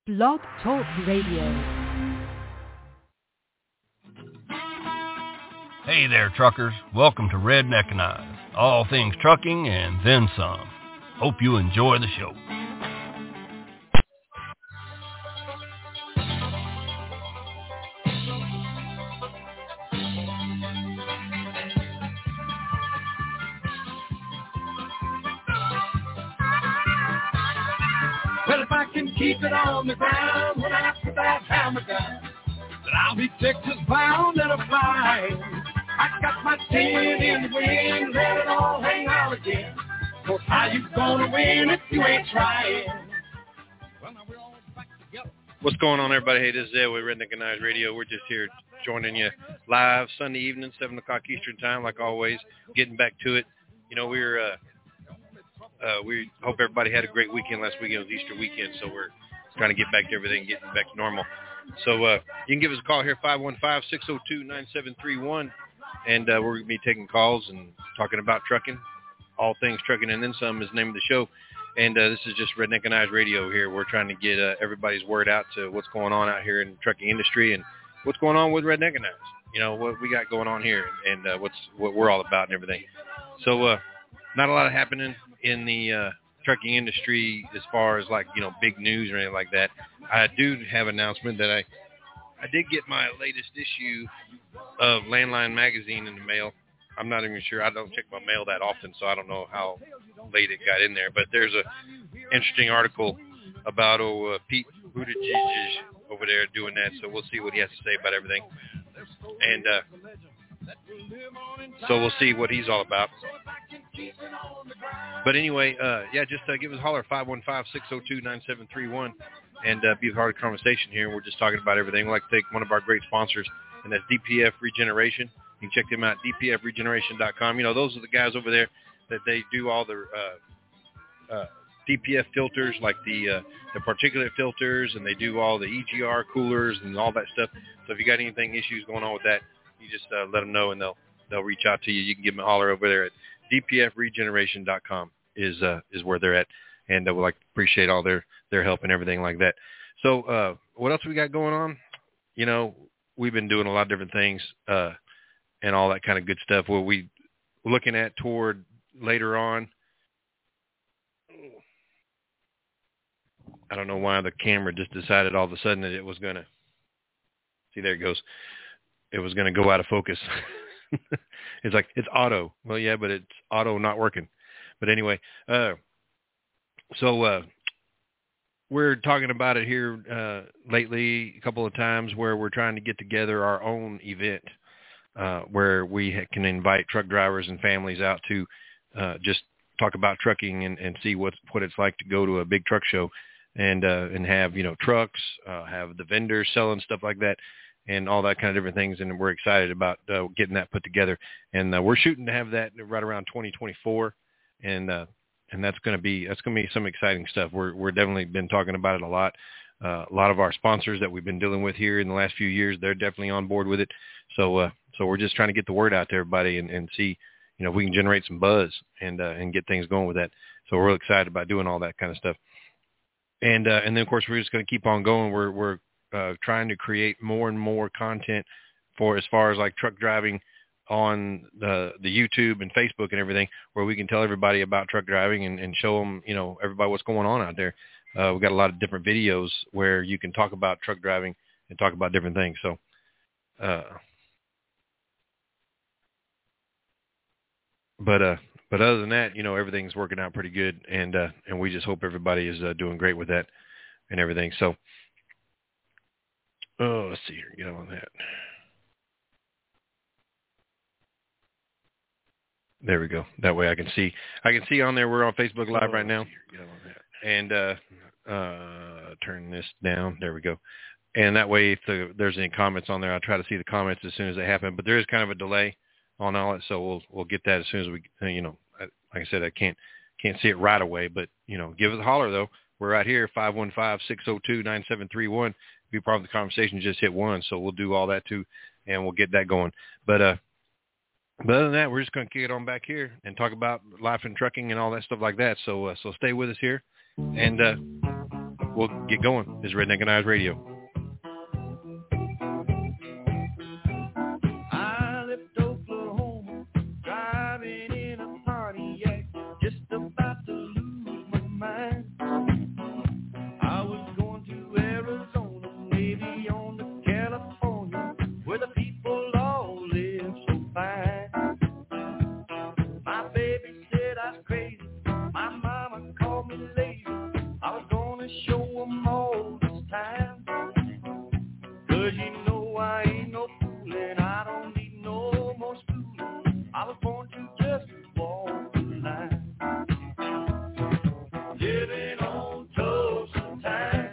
Blog Talk Radio. Hey there, truckers. Welcome to Redneckinize, all things trucking and then some. Hope you enjoy the show. Well, if I can keep it on the ground when I put that hammer down, then I'll be Texas bound and a flying. I got my tin in the wind, let it all hang out again. So how you gonna win if you ain't trying? Well, now we're all back together. What's going on, everybody? Hey, this is Ed with Redneckinize Radio. We're just here joining you live Sunday evening, 7 o'clock Eastern time, like always, getting back to it. You know, we hope everybody had a great weekend last weekend. It was Easter weekend, so we're trying to get back to everything, getting back to normal. So you can give us a call here, 515-602-9731, and we're going to be taking calls and talking about trucking, all things trucking, and then some is the name of the show. And this is just Redneckinize Radio here. We're trying to get everybody's word out to what's going on out here in the trucking industry and what's going on with Redneckinize. You know, what we got going on here and what we're all about and everything. So not a lot happening in the trucking industry as far as, like, you know, big news or anything like that. I do have an announcement that I did get my latest issue of Landline magazine in the mail. I'm not even sure. I don't check my mail that often, so I don't know how late it got in there. But there's a interesting article about Pete Buttigieg over there doing that, so we'll see what he has to say about everything. And so we'll see what he's all about. But anyway, just give us a holler, 515-602-9731, and be a part of the conversation here. We're just talking about everything. We'd like to take one of our great sponsors, and that's DPF Regeneration. You can check them out, dpfregeneration.com. You know, those are the guys over there that they do all the DPF filters, like the particulate filters, and they do all the EGR coolers and all that stuff. So if you got anything issues going on with that, you just let them know, and they'll reach out to you. You can give them a holler over there at dpfregeneration.com is where they're at, and we'd like to appreciate all their help and everything like that. So what else we got going on? You know, we've been doing a lot of different things and all that kind of good stuff. What we looking at toward later on, I don't know why the camera just decided all of a sudden that it was going to, see, there it goes. It was going to go out of focus. It's like, it's auto. Well, yeah, but it's auto not working. But anyway, so we're talking about it here lately a couple of times where we're trying to get together our own event where we can invite truck drivers and families out to just talk about trucking and see what it's like to go to a big truck show and have, you know, trucks, have the vendors selling stuff like that, and all that kind of different things. And we're excited about getting that put together. And we're shooting to have that right around 2024. And that's going to be some exciting stuff. We're definitely been talking about it a lot. A lot of our sponsors that we've been dealing with here in the last few years, they're definitely on board with it. So we're just trying to get the word out to everybody and see, you know, if we can generate some buzz and get things going with that. So we're really excited about doing all that kind of stuff. And then of course we're just going to keep on going. We're trying to create more and more content for as far as like truck driving on the YouTube and Facebook and everything, where we can tell everybody about truck driving and show them, you know, everybody what's going on out there. We've got a lot of different videos where you can talk about truck driving and talk about different things. So, but other than that, you know, everything's working out pretty good, and we just hope everybody is doing great with that and everything. So, let's see here, get on that. There we go. That way I can see on there. We're on Facebook Live right now. And turn this down. There we go. And that way, if there's any comments on there, I'll try to see the comments as soon as they happen. But there is kind of a delay on all it, so we'll get that as soon as we, you know, like I said, I can't see it right away. But, you know, give us a holler, though. We're right here, 515-602-9731. Be part of the conversation, just hit 1. So we'll do all that, too, and we'll get that going. But other than that, we're just going to kick it on back here and talk about life in trucking and all that stuff like that. So stay with us here. And we'll get going. This is Redneck and Eyes Radio. I left Oklahoma, driving in a Pontiac, just about to lose my mind. I was going to Arizona, maybe on to California, where the people all live so fine. My baby said I was crazy, my mama called me lazy. I was gonna show 'em all this time, 'cause you know I ain't no fool and I don't need no more schooling. I was born to just walk the line. Living on Tulsa time,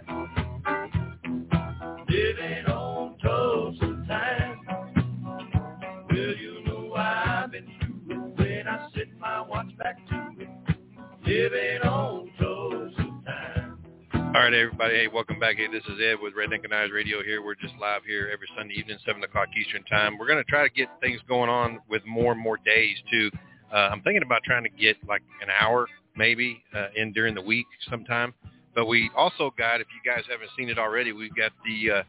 living on Tulsa time. Well, you know I've been through it when I set my watch back to it. Living on Tulsa time. All right, everybody. Hey, welcome back. Hey, this is Ed with Redneck and Eyes Radio here. We're just live here every Sunday evening, 7 o'clock Eastern time. We're going to try to get things going on with more and more days, too. I'm thinking about trying to get like an hour maybe in during the week sometime. But we also got, if you guys haven't seen it already, we've got the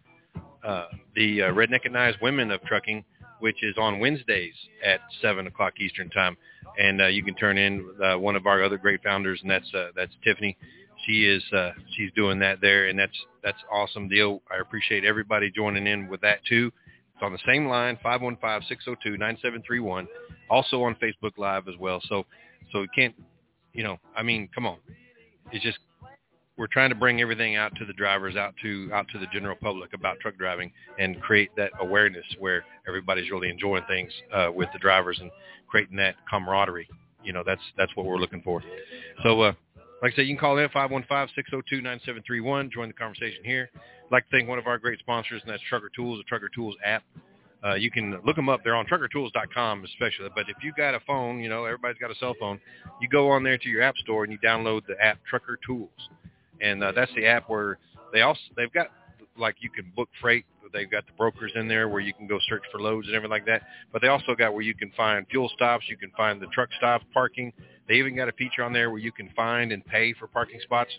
Redneck and Eyes Women of Trucking, which is on Wednesdays at 7 o'clock Eastern time. And you can turn in one of our other great founders, and that's Tiffany. She's doing that there, and that's awesome deal. I appreciate everybody joining in with that too. It's on the same line, 515-602-9731. Also on Facebook Live as well. So we can't, come on. It's just we're trying to bring everything out to the drivers, out to the general public about truck driving, and create that awareness where everybody's really enjoying things with the drivers and creating that camaraderie. That's what we're looking for. So, like I said, you can call in 515-602-9731. Join the conversation here. I'd like to thank one of our great sponsors, and that's Trucker Tools, the Trucker Tools app. You can look them up. They're on truckertools.com especially. But if you got a phone, everybody's got a cell phone, you go on there to your app store and you download the app Trucker Tools. And that's the app where they've got, like, you can book freight. They've got the brokers in there where you can go search for loads and everything like that. But they also got where you can find fuel stops. You can find the truck stops, parking. They even got a feature on there where you can find and pay for parking spots.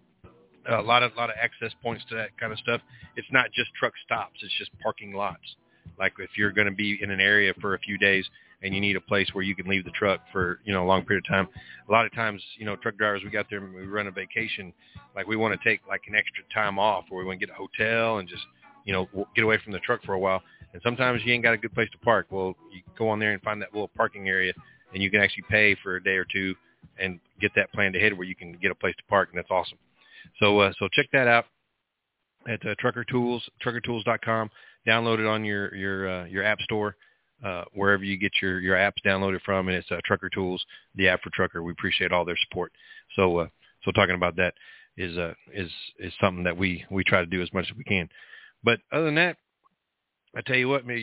A lot of access points to that kind of stuff. It's not just truck stops. It's just parking lots. Like if you're going to be in an area for a few days and you need a place where you can leave the truck for, a long period of time. A lot of times, truck drivers, we got there and we run a vacation. Like we want to take like an extra time off, or we want to get a hotel and just, get away from the truck for a while. And sometimes you ain't got a good place to park. Well, you go on there and find that little parking area, and you can actually pay for a day or two and get that planned ahead where you can get a place to park, and that's awesome. So check that out at Trucker Tools, truckertools.com. Download it on your app store, wherever you get your apps downloaded from, and it's Trucker Tools, the app for trucker. We appreciate all their support. So talking about that is something that we try to do as much as we can. But other than that, I tell you what, man,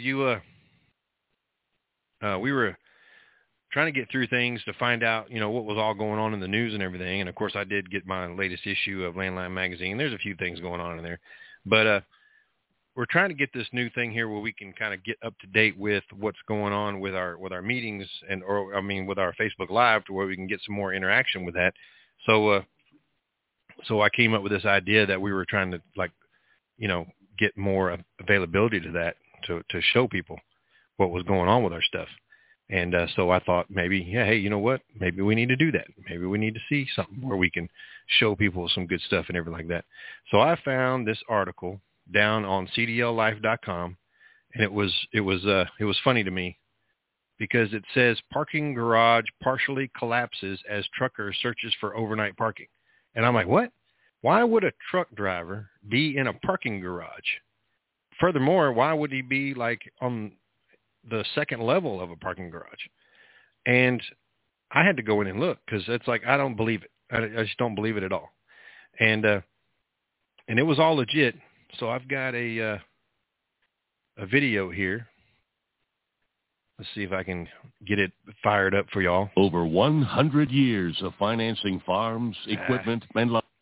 we were trying to get through things to find out, what was all going on in the news and everything. And of course, I did get my latest issue of Landline Magazine. There's a few things going on in there, but we're trying to get this new thing here where we can kind of get up to date with what's going on with our meetings with our Facebook Live, to where we can get some more interaction with that. So I came up with this idea that we were trying to get more availability to that, to show people what was going on with our stuff. And so I thought maybe, hey, you know what? Maybe we need to do that. Maybe we need to see something where we can show people some good stuff and everything like that. So I found this article down on cdllife.com, and it was funny to me because it says parking garage partially collapses as trucker searches for overnight parking. And I'm like, what? Why would a truck driver be in a parking garage? Furthermore, why would he be like on the second level of a parking garage? And I had to go in and look, because it's like, I don't believe it. I just don't believe it at all. And it was all legit. So I've got a video here. Let's see if I can get it fired up for y'all. Over 100 years of financing farms, equipment, and life.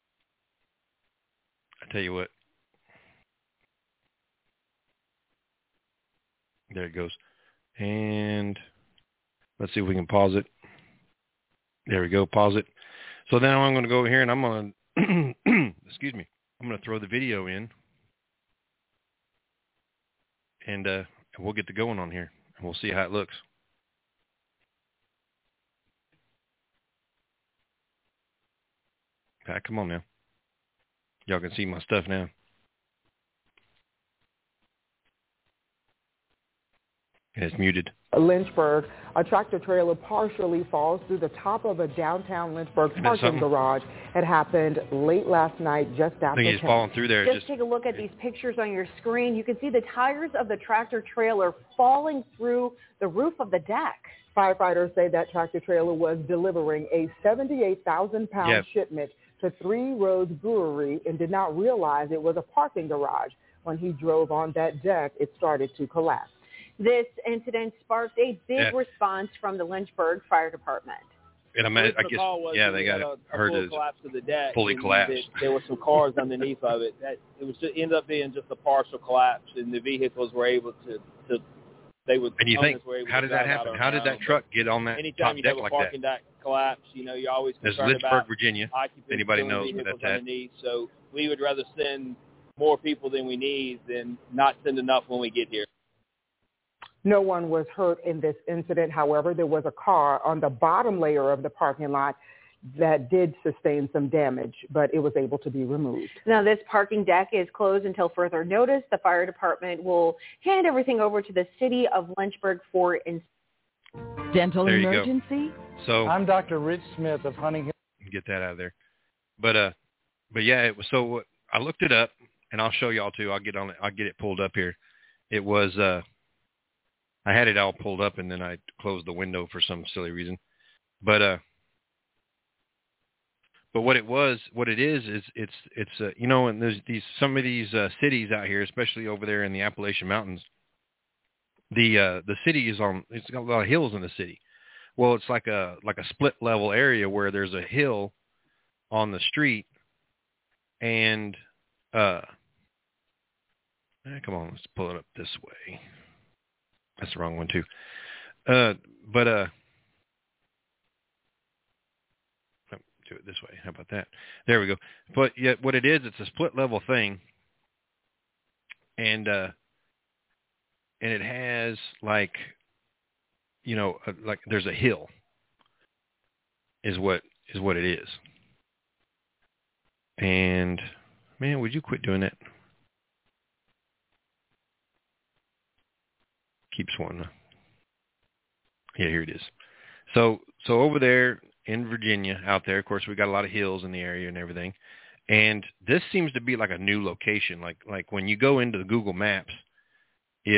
I tell you what. There it goes. And let's see if we can pause it. There we go. Pause it. So now I'm going to go over here and I'm going to excuse me, I'm going to throw the video in, and we'll get to going on here, and we'll see how it looks. Okay, come on now. Y'all can see my stuff now. And it's muted. Lynchburg, a tractor trailer partially falls through the top of a downtown Lynchburg parking garage. It happened late last night, just after 10. I think he's falling through there. Just take a look at these pictures on your screen. You can see the tires of the tractor trailer falling through the roof of the deck. Firefighters say that tractor trailer was delivering a 78,000-pound shipment to Three Roads Brewery and did not realize it was a parking garage. When he drove on that deck, it started to collapse. This incident sparked a big response from the Lynchburg Fire Department. And I guess, they got it. Heard it collapse of the deck. Fully collapsed. There were some cars underneath of it. Ended up being just a partial collapse, and the vehicles were able to they would. And you think, how did that happen? How did that truck get on that top deck like that? Anytime you have a parking deck collapse, you're always concerned Lynchburg, about Virginia. Anybody knows where that's at? So we would rather send more people than we need than not send enough when we get here. No one was hurt in this incident. However, there was a car on the bottom layer of the parking lot that did sustain some damage, but it was able to be removed. Now, this parking deck is closed until further notice. The fire department will hand everything over to the city of Lynchburg for dental emergency. So I'm Dr. Rich Smith of Hunting Hill. Get that out of there. But yeah, it was. So I looked it up, and I'll show y'all too. I'll get on it. I'll get it pulled up here. It was. I had it all pulled up, and then I closed the window for some silly reason. But what it is it's and there's some of these cities out here, especially over there in the Appalachian Mountains. The city it's got a lot of hills in the city. Well, it's like a split level area where there's a hill on the street, and come on, let's pull it up this way. That's the wrong one too. Do it this way. How about that? There we go. But yet what it is, it's a split level thing. And it has like there's a hill is what it is. And man, would you quit doing that? Keeps one. Yeah, here it is. So over there in Virginia, out there, of course, we got a lot of hills in the area and everything. And this seems to be like a new location. Like when you go into the Google Maps, it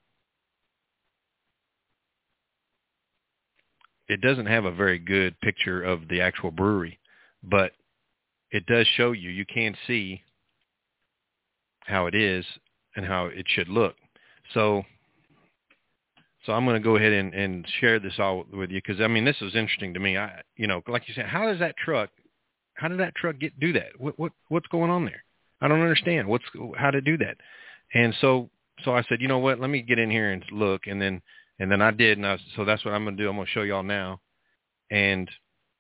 doesn't have a very good picture of the actual brewery, but it does show you. You can see how it is and how it should look. So I'm going to go ahead and share this all with you because, this was interesting to me. Like you said, how did that truck do that? What's going on there? I don't understand how to do that. And so I said, you know what, let me get in here and look. And then I did. So that's what I'm going to do. I'm going to show y'all now. And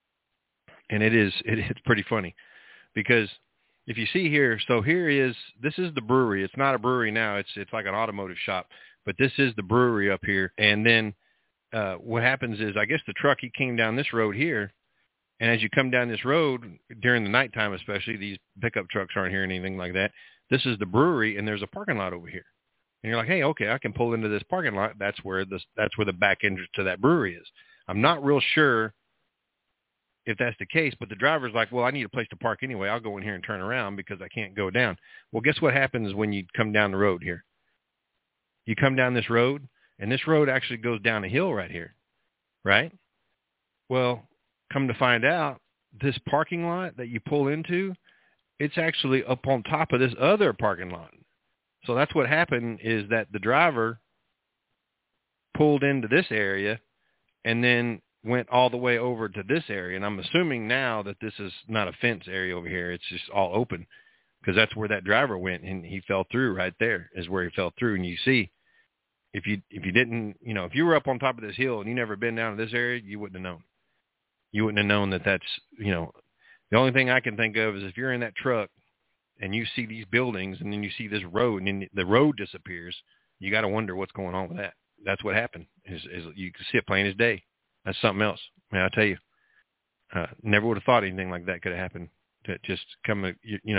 it's pretty funny because if you see here, so this is the brewery. It's not a brewery now. It's like an automotive shop. But this is the brewery up here. And then what happens is, I guess the truck, he came down this road here. And as you come down this road, during the nighttime especially, these pickup trucks aren't here or anything like that. This is the brewery, and there's a parking lot over here. And you're like, hey, okay, I can pull into this parking lot. That's where the back entrance to that brewery is. I'm not real sure if that's the case, but the driver's like, well, I need a place to park anyway. I'll go in here and turn around because I can't go down. Well, guess what happens when you come down the road here? You come down this road, and this road actually goes down a hill right here, right? Well, come to find out, this parking lot that you pull into, it's actually up on top of this other parking lot. So that's what happened is that the driver pulled into this area and then went all the way over to this area. And I'm assuming now that this is not a fence area over here. It's just all open because that's where that driver went, and he fell through right there is where he fell through. And you see, if you didn't, if you were up on top of this hill and you never been down to this area, you wouldn't have known. You wouldn't have known that that's, the only thing I can think of is if you're in that truck and you see these buildings, and then you see this road, and then the road disappears, you got to wonder what's going on with that. That's what happened. Is you can see it plain as day. That's something else. I mean, I tell you, never would have thought anything like that could have happened. To just come,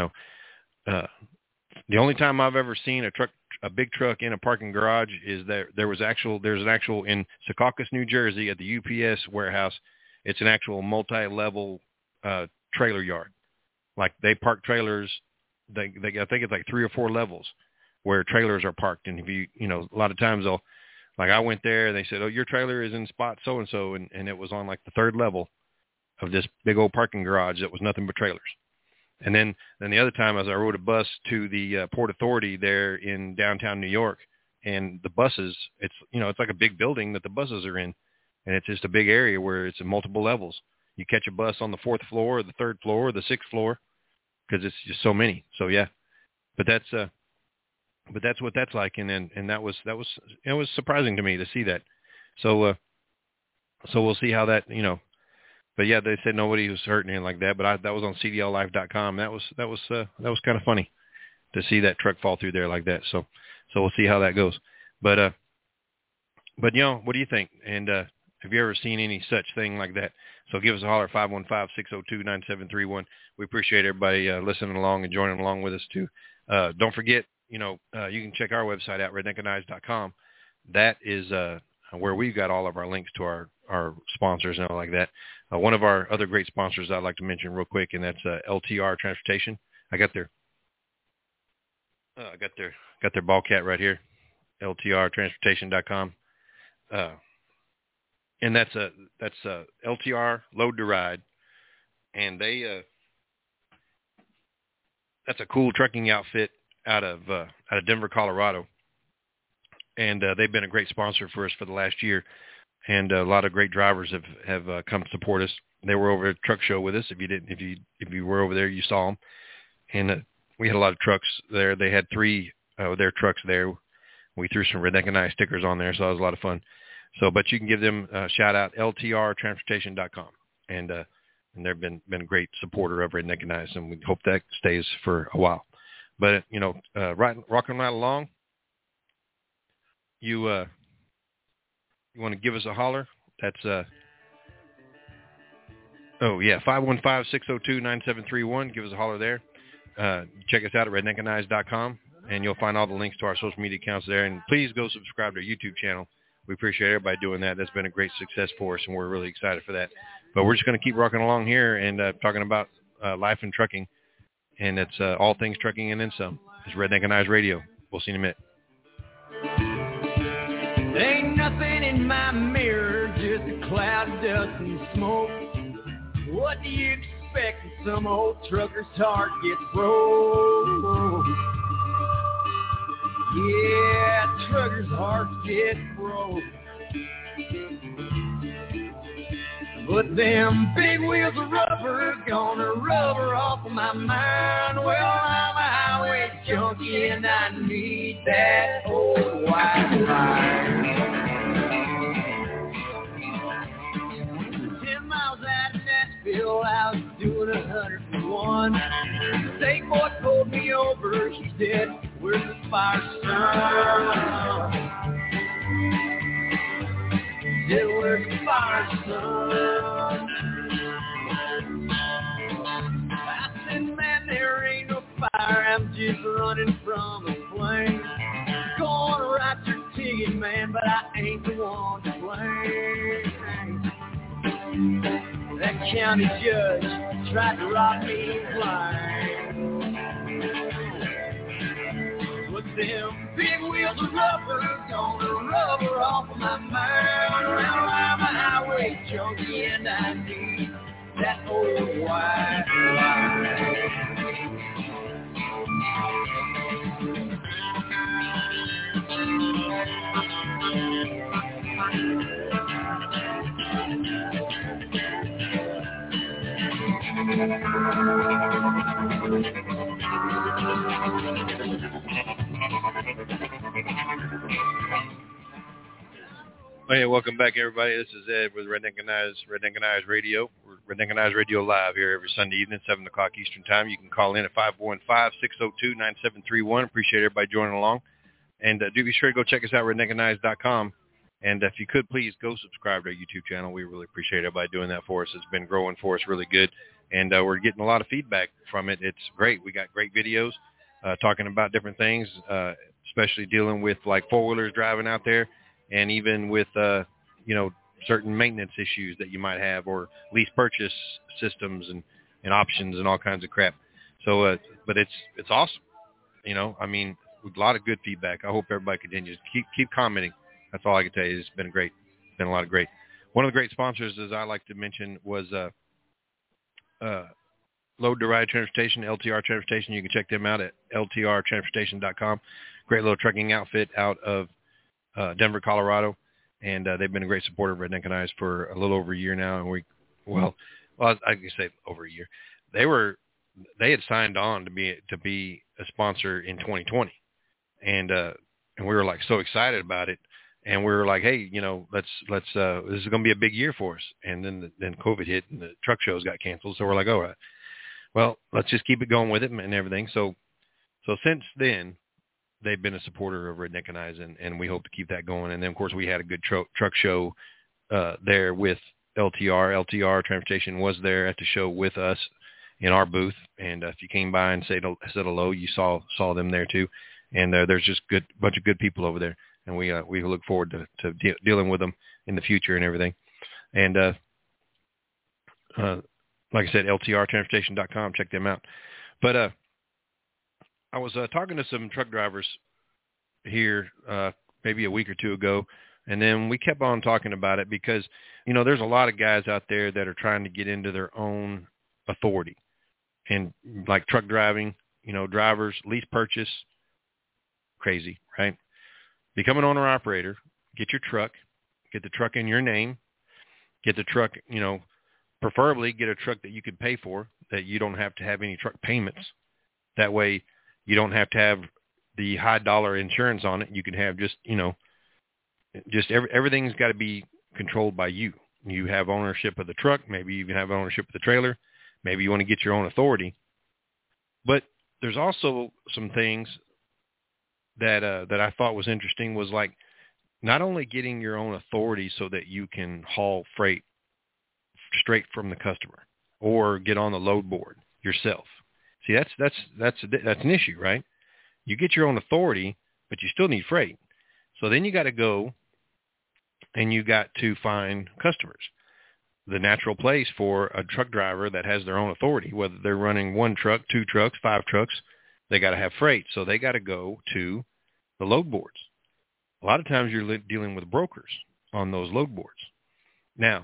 the only time I've ever seen a big truck in a parking garage is that there's an actual in Secaucus, New Jersey, at the UPS warehouse. It's an actual multi-level trailer yard. Like they park trailers. I think it's like 3 or 4 levels where trailers are parked. And if a lot of times I went there and they said, oh, your trailer is in spot so-and-so. And it was on like the 3rd level of this big old parking garage that was nothing but trailers. And then the other time I rode a bus to the Port Authority there in downtown New York, and the buses, it's like a big building that the buses are in, and it's just a big area where it's in multiple levels. You catch a bus on the 4th floor, or the 3rd floor, or the 6th floor, because it's just so many. So yeah, but that's what that's like, and that was it was surprising to me to see that. So we'll see how that But yeah, they said nobody was hurt anything like that. But that was on CDLLife.com. That was kind of funny to see that truck fall through there like that. So we'll see how that goes. But what do you think? And have you ever seen any such thing like that? So give us a holler, 515-602-9731. We appreciate everybody listening along and joining along with us too. Don't forget, you can check our website out, redneckandknives.com. That is where we've got all of our links to our sponsors and all like that. One of our other great sponsors I'd like to mention real quick, and that's LTR Transportation. I got their ball cat right here, LTRtransportation.com. And that's LTR Load to Ride, and that's a cool trucking outfit out of Denver, Colorado. And they've been a great sponsor for us for the last year, and a lot of great drivers have come to support us. They were over at a truck show with us. If you were over there, you saw them, and we had a lot of trucks there. They had 3 of their trucks there. We threw some Redneck and Knives stickers on there, so that was a lot of fun. But you can give them a shout out, LTRtransportation.com, and they've been a great supporter of Redneck and Knives, and we hope that stays for a while. But rocking right along. You want to give us a holler? That's 515-602-9731. Give us a holler there. Check us out at redneckandknives.com, and you'll find all the links to our social media accounts there. And please go subscribe to our YouTube channel. We appreciate everybody doing that. That's been a great success for us, and we're really excited for that. But we're just going to keep rocking along here and talking about life and trucking, and it's all things trucking and then some. It's Redneck and Knives Radio. We'll see you in a minute. Ain't nothing in my mirror, just a cloud of dust and smoke. What do you expect when some old trucker's heart gets broke? Yeah, truckers' hearts get broke. But them big wheels of rubber gonna rubber off of my mind. Well, I'm a highway junkie and I need that old white line. 10 miles out of Nashville, I was doing 101. State boy pulled me over, he said, where's the fire, son? He said, where's the fire, son? I said, man, there ain't no fire, I'm just running from a flame. Gonna write your ticket, man, but I ain't the one to blame. That county judge tried to rob me blind. But them big wheels of rubber gonna rubber off of my mind. Well, I'm a highway junkie and I need that old white line. Hey, welcome back, everybody. This is Ed with Redneck and Knives Radio. We're Redneck and Eyes Radio Live here every Sunday evening, 7 o'clock Eastern Time. You can call in at 515-602-9731. Appreciate everybody joining along. And do be sure to go check us out, redneckandeyes.com. And if you could, please go subscribe to our YouTube channel. We really appreciate everybody doing that for us. It's been growing for us really good. And we're getting a lot of feedback from it. It's great. We got great videos talking about different things, especially dealing with like four-wheelers driving out there, and even with, certain maintenance issues that you might have, or lease purchase systems and options and all kinds of crap. So, but it's awesome. With a lot of good feedback. I hope everybody continues. Keep commenting. That's all I can tell you. It's been great. It's been a lot of great. One of the great sponsors, as I like to mention, was Load to Ride Transportation, LTR Transportation. You can check them out at ltrtransportation.com. Great little trucking outfit out of Denver, Colorado. And they've been a great supporter of Redneck and Eyes for a little over a year now. And I can say over a year. They had signed on to be a sponsor in 2020, and we were like so excited about it. And we were like, hey, let's this is going to be a big year for us. And then COVID hit and the truck shows got canceled. So we're like, all right, well, let's just keep it going with it and everything. So since then, they've been a supporter of Redneck and Eyes, and we hope to keep that going. And then, of course, we had a good truck show there with LTR. LTR Transportation was there at the show with us in our booth. And if you came by and said hello, you saw them there too. And there's just bunch of good people over there. And we look forward to dealing with them in the future and everything. And like I said, ltrtransportation.com, check them out. But I was talking to some truck drivers here maybe a week or two ago, and then we kept on talking about it because, there's a lot of guys out there that are trying to get into their own authority. And like truck driving, drivers, lease purchase, crazy, right? Become an owner-operator, get your truck, get the truck in your name, get the truck, preferably get a truck that you could pay for, that you don't have to have any truck payments. That way you don't have to have the high dollar insurance on it. You can have just everything's got to be controlled by you. You have ownership of the truck. Maybe you can have ownership of the trailer. Maybe you want to get your own authority. But there's also some things that I thought was interesting, was like not only getting your own authority so that you can haul freight straight from the customer or get on the load board yourself. See, that's an issue, right? You get your own authority, but you still need freight. So then you got to go and you got to find customers. The natural place for a truck driver that has their own authority, whether they're running one truck, two trucks, five trucks, they got to have freight. So they got to go to the load boards. A lot of times you're dealing with brokers on those load boards. Now,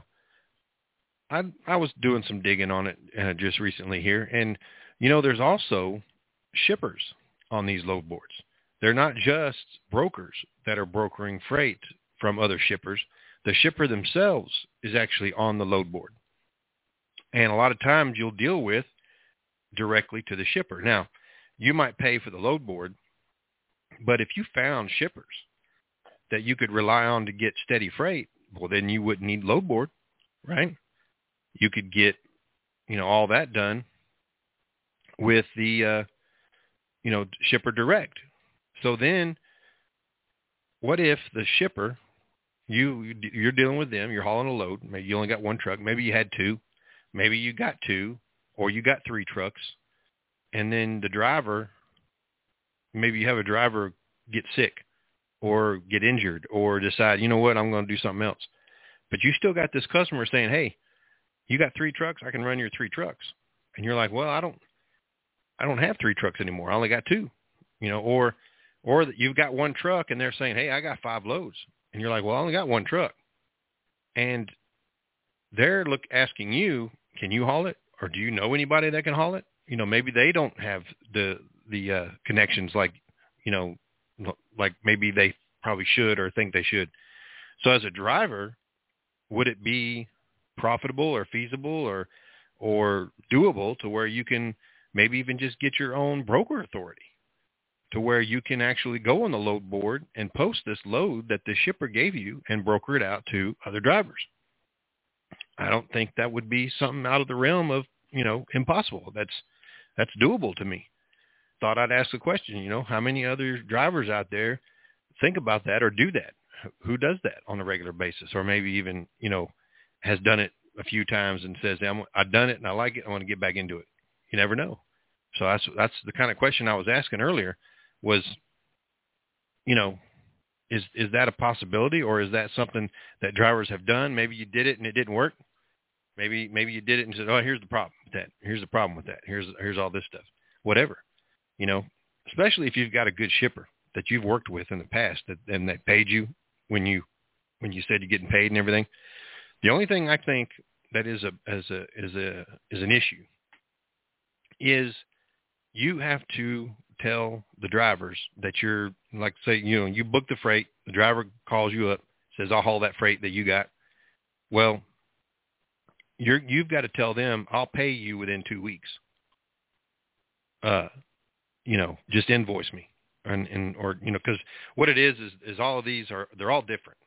I was doing some digging on it just recently here, and there's also shippers on these load boards. They're not just brokers that are brokering freight from other shippers. The shipper themselves is actually on the load board. And a lot of times you'll deal with directly to the shipper. Now, you might pay for the load board, but if you found shippers that you could rely on to get steady freight, well, then you wouldn't need load board, right? You could get, all that done with the, shipper direct. So then what if the shipper, you're dealing with them, you're hauling a load, maybe you only got one truck, maybe you had two, maybe you got two, or you got three trucks, and then the driver, maybe you have a driver get sick or get injured or decide, I'm going to do something else. But you still got this customer saying, hey, you got three trucks, I can run your three trucks. And you're like, well, I don't have three trucks anymore. I only got two, or you've got one truck and they're saying, hey, I got 5 loads. And you're like, well, I only got one truck. And they're asking you, can you haul it? Or do you know anybody that can haul it? Maybe they don't have the connections like maybe they probably should or think they should. So as a driver, would it be profitable or feasible or doable to where you can maybe even just get your own broker authority to where you can actually go on the load board and post this load that the shipper gave you and broker it out to other drivers? I don't think that would be something out of the realm of, impossible. That's doable to me. Thought I'd ask the question, how many other drivers out there think about that or do that? Who does that on a regular basis, or maybe even, has done it a few times and says, I've done it and I like it. I want to get back into it. You never know. So that's the kind of question I was asking earlier was, is that a possibility, or is that something that drivers have done? Maybe you did it and it didn't work. Maybe you did it and said, oh, here's the problem with that. Here's the problem with that. Here's all this stuff. Whatever, especially if you've got a good shipper that you've worked with in the past and that paid you when you said you're getting paid and everything. The only thing I think that is an issue is you have to tell the drivers that you're, like, say, you book the freight, the driver calls you up, says, I'll haul that freight that you got. Well, you've got to tell them, I'll pay you within 2 weeks. Just invoice me. Or because what it is all of these they're all different.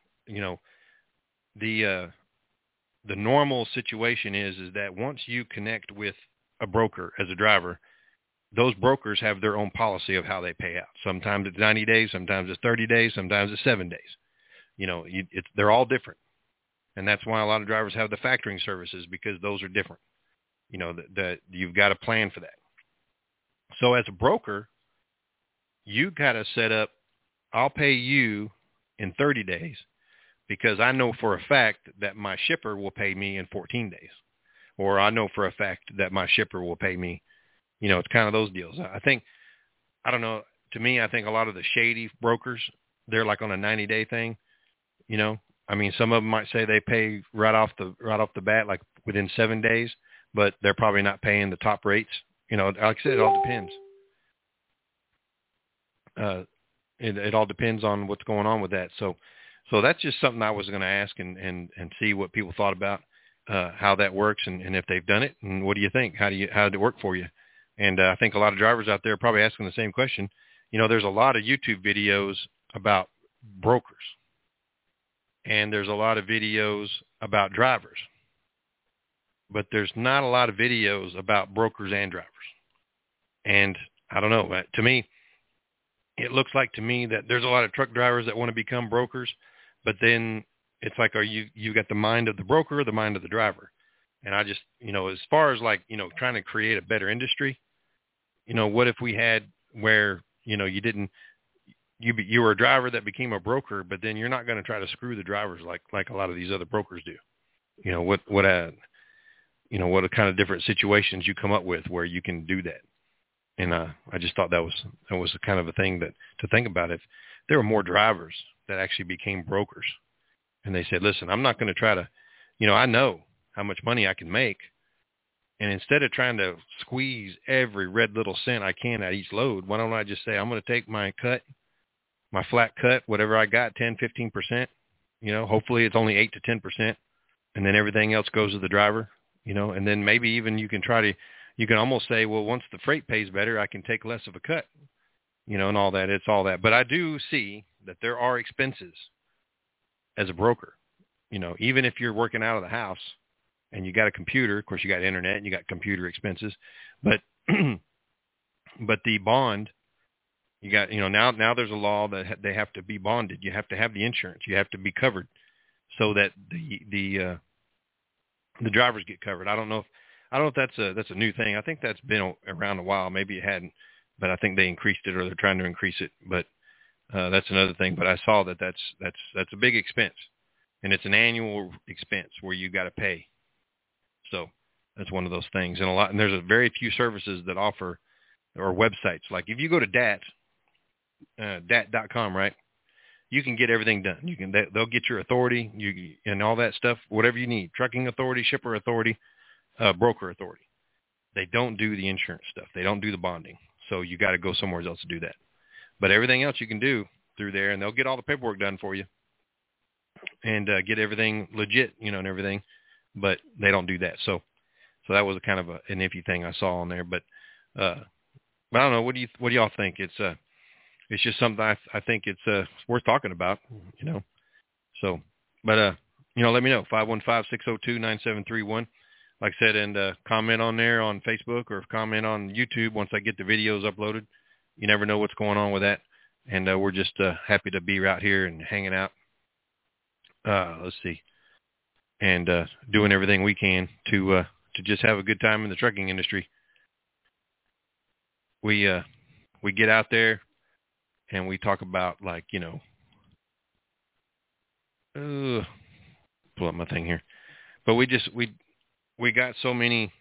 The normal situation is that once you connect with a broker as a driver, those brokers have their own policy of how they pay out. Sometimes it's 90 days, sometimes it's 30 days, sometimes it's 7 days. They're all different. And that's why a lot of drivers have the factoring services, because those are different. That you've got to plan for that. So as a broker, you got to set up, I'll pay you in 30 days because I know for a fact that my shipper will pay me in 14 days. Or I know for a fact that my shipper will pay me. It's kind of those deals. I don't know. To me, I think a lot of the shady brokers, they're like on a 90-day thing. Some of them might say they pay right off the bat, like within 7 days, but they're probably not paying the top rates. Like I said, it all depends. It all depends on what's going on with that. So that's just something I was going to ask and see what people thought about how that works and if they've done it, and what do you think? How did it work for you? And I think a lot of drivers out there are probably asking the same question. There's a lot of YouTube videos about brokers, and there's a lot of videos about drivers, but there's not a lot of videos about brokers and drivers. And I don't know, to me, it looks like to me that there's a lot of truck drivers that want to become brokers, but then it's like, you got the mind of the broker or the mind of the driver? And I just, as far as like, trying to create a better industry, what if we had where, you were a driver that became a broker, but then you're not going to try to screw the drivers like a lot of these other brokers do. What kind of different situations you come up with where you can do that. And I just thought that was kind of a thing to think about. If there were more drivers that actually became brokers and they said, listen, I'm not going to try to, I know how much money I can make. And instead of trying to squeeze every red little cent I can at each load, why don't I just say, I'm going to take my flat cut, whatever I got, 10, 15%, hopefully it's only 8 to 10%. And then everything else goes to the driver, and then maybe even you can almost say, well, once the freight pays better, I can take less of a cut, and all that. It's all that. But I do see that there are expenses as a broker, even if you're working out of the house and you got a computer. Of course, you got internet and you got computer expenses, but the bond, you got, now there's a law that they have to be bonded. You have to have the insurance. You have to be covered so that the drivers get covered. I don't know if that's a new thing. I think that's been around a while. Maybe it hadn't, but I think they increased it, or they're trying to increase it. But that's another thing. But I saw that's a big expense, and it's an annual expense where you got to pay. So that's one of those things. And there's a very few services that offer, or websites. Like if you go to DAT.com, right? You can get everything done. They'll get your authority, and all that stuff, whatever you need. Trucking authority, shipper authority, broker authority. They don't do the insurance stuff. They don't do the bonding. So you got to go somewhere else to do that. But everything else you can do through there, and they'll get all the paperwork done for you and get everything legit, and everything. But they don't do that. So that was kind of an iffy thing I saw on there. But I don't know. What do y'all think? It's just something I think it's worth talking about, So, but let me know, 515-602-9731. Like I said, and comment on there on Facebook or comment on YouTube once I get the videos uploaded. You never know what's going on with that. And we're just happy to be out here and hanging out. Let's see. And doing everything we can to just have a good time in the trucking industry. We get out there and we talk about, like, pull up my thing here. But we got so many.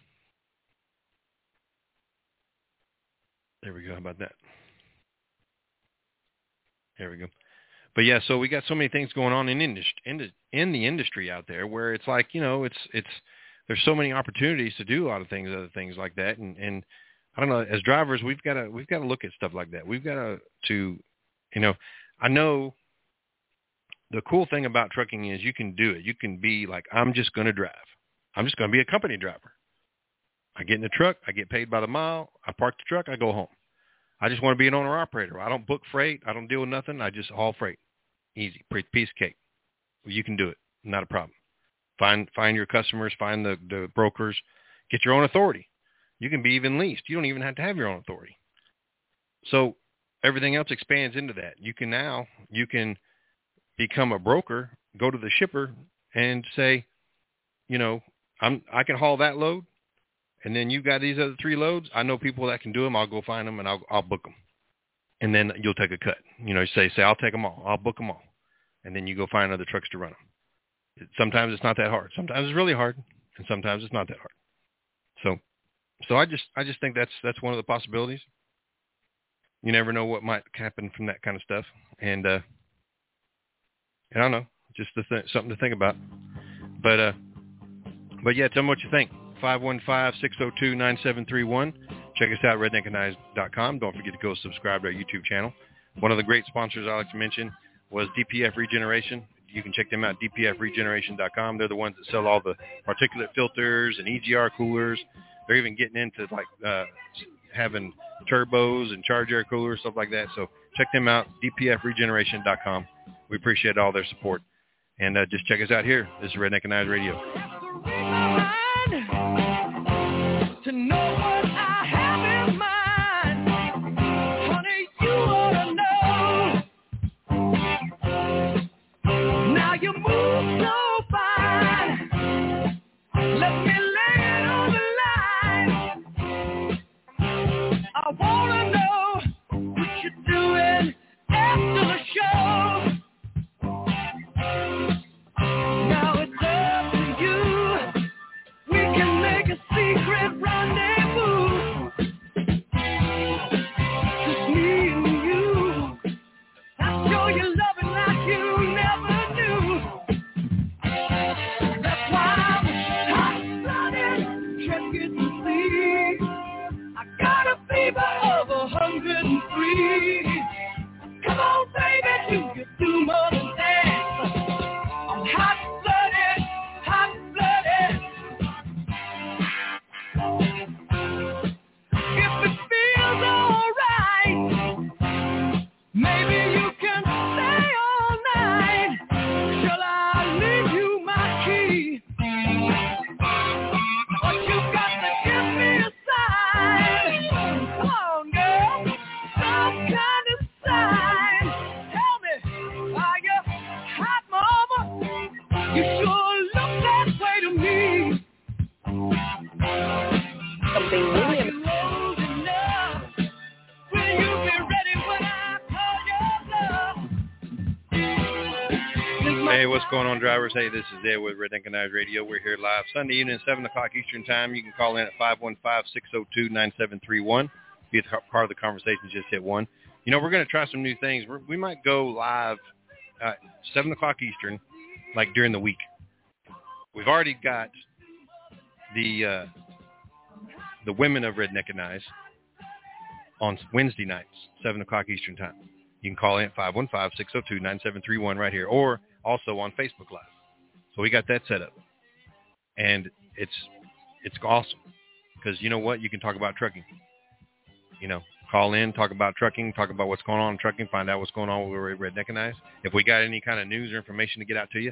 There we go. How about that? There we go. But yeah, so we got so many things going on in the industry out there where it's like, it's there's so many opportunities to do a lot of things, other things like that. And I don't know, as drivers, we've got to look at stuff like that. We've got to I know the cool thing about trucking is you can do it. You can be like, I'm just going to drive. I'm just going to be a company driver. I get in the truck. I get paid by the mile. I park the truck. I go home. I just want to be an owner-operator. I don't book freight. I don't deal with nothing. I just haul freight. Easy. Piece of cake. Well, you can do it. Not a problem. Find your customers. Find the brokers. Get your own authority. You can be even leased. You don't even have to have your own authority. So everything else expands into that. You can become a broker, go to the shipper, and say, I can haul that load, and then you got these other 3 loads. I know people that can do them. I'll go find them, and I'll book them. And then you'll take a cut. Say I'll take them all. I'll book them all. And then you go find other trucks to run them. Sometimes it's not that hard. Sometimes it's really hard, and sometimes it's not that hard. So I just think that's one of the possibilities. You never know what might happen from that kind of stuff. And I don't know, just something to think about. But yeah, tell me what you think. 515-602-9731. Check us out, redneckandknives.com. Don't forget to go subscribe to our YouTube channel. One of the great sponsors I like to mention was DPF Regeneration. You can check them out, dpfregeneration.com. They're the ones that sell all the particulate filters and EGR coolers. They're even getting into having turbos and charge air coolers, stuff like that. So check them out, dpfregeneration.com. We appreciate all their support. And just check us out here. This is Redneck and Knives Radio. To know what I have in mind, honey, you ought to know. Now you move so fine. Let me lay it on the line. I want to know what you're doing after the show. Now it's up to you. We can make a secret rendezvous. Just me and you. I'll show you loving like you never knew. That's why I'm hot-blooded, tricky to see. I got a fever of 103. Come on, baby, you can do more than that. I'm hot-blooded, hot-blooded. If it feels alright, maybe you can stay all night. Shall I leave you my key? But you got to give me a sign. Come on, girl, some kind of sign. Tell me, are you hot, mama? You sure look that way to me. Something really Hey, what's going on, drivers? Hey, this is Ed with Redneck and Knives Radio. We're here live Sunday evening, 7 o'clock Eastern Time. You can call in at 515-602-9731. Be part of the conversation, just hit 1. We're going to try some new things. We might go live 7 o'clock Eastern, like during the week. We've already got the women of Redneck and Knives on Wednesday nights, 7 o'clock Eastern Time. You can call in at 515-602-9731 right here, or also on Facebook Live. So we got that set up. And it's awesome because you know what? You can talk about trucking. Call in, talk about trucking, talk about what's going on in trucking, find out what's going on with Redneck and Knives. If we got any kind of news or information to get out to you,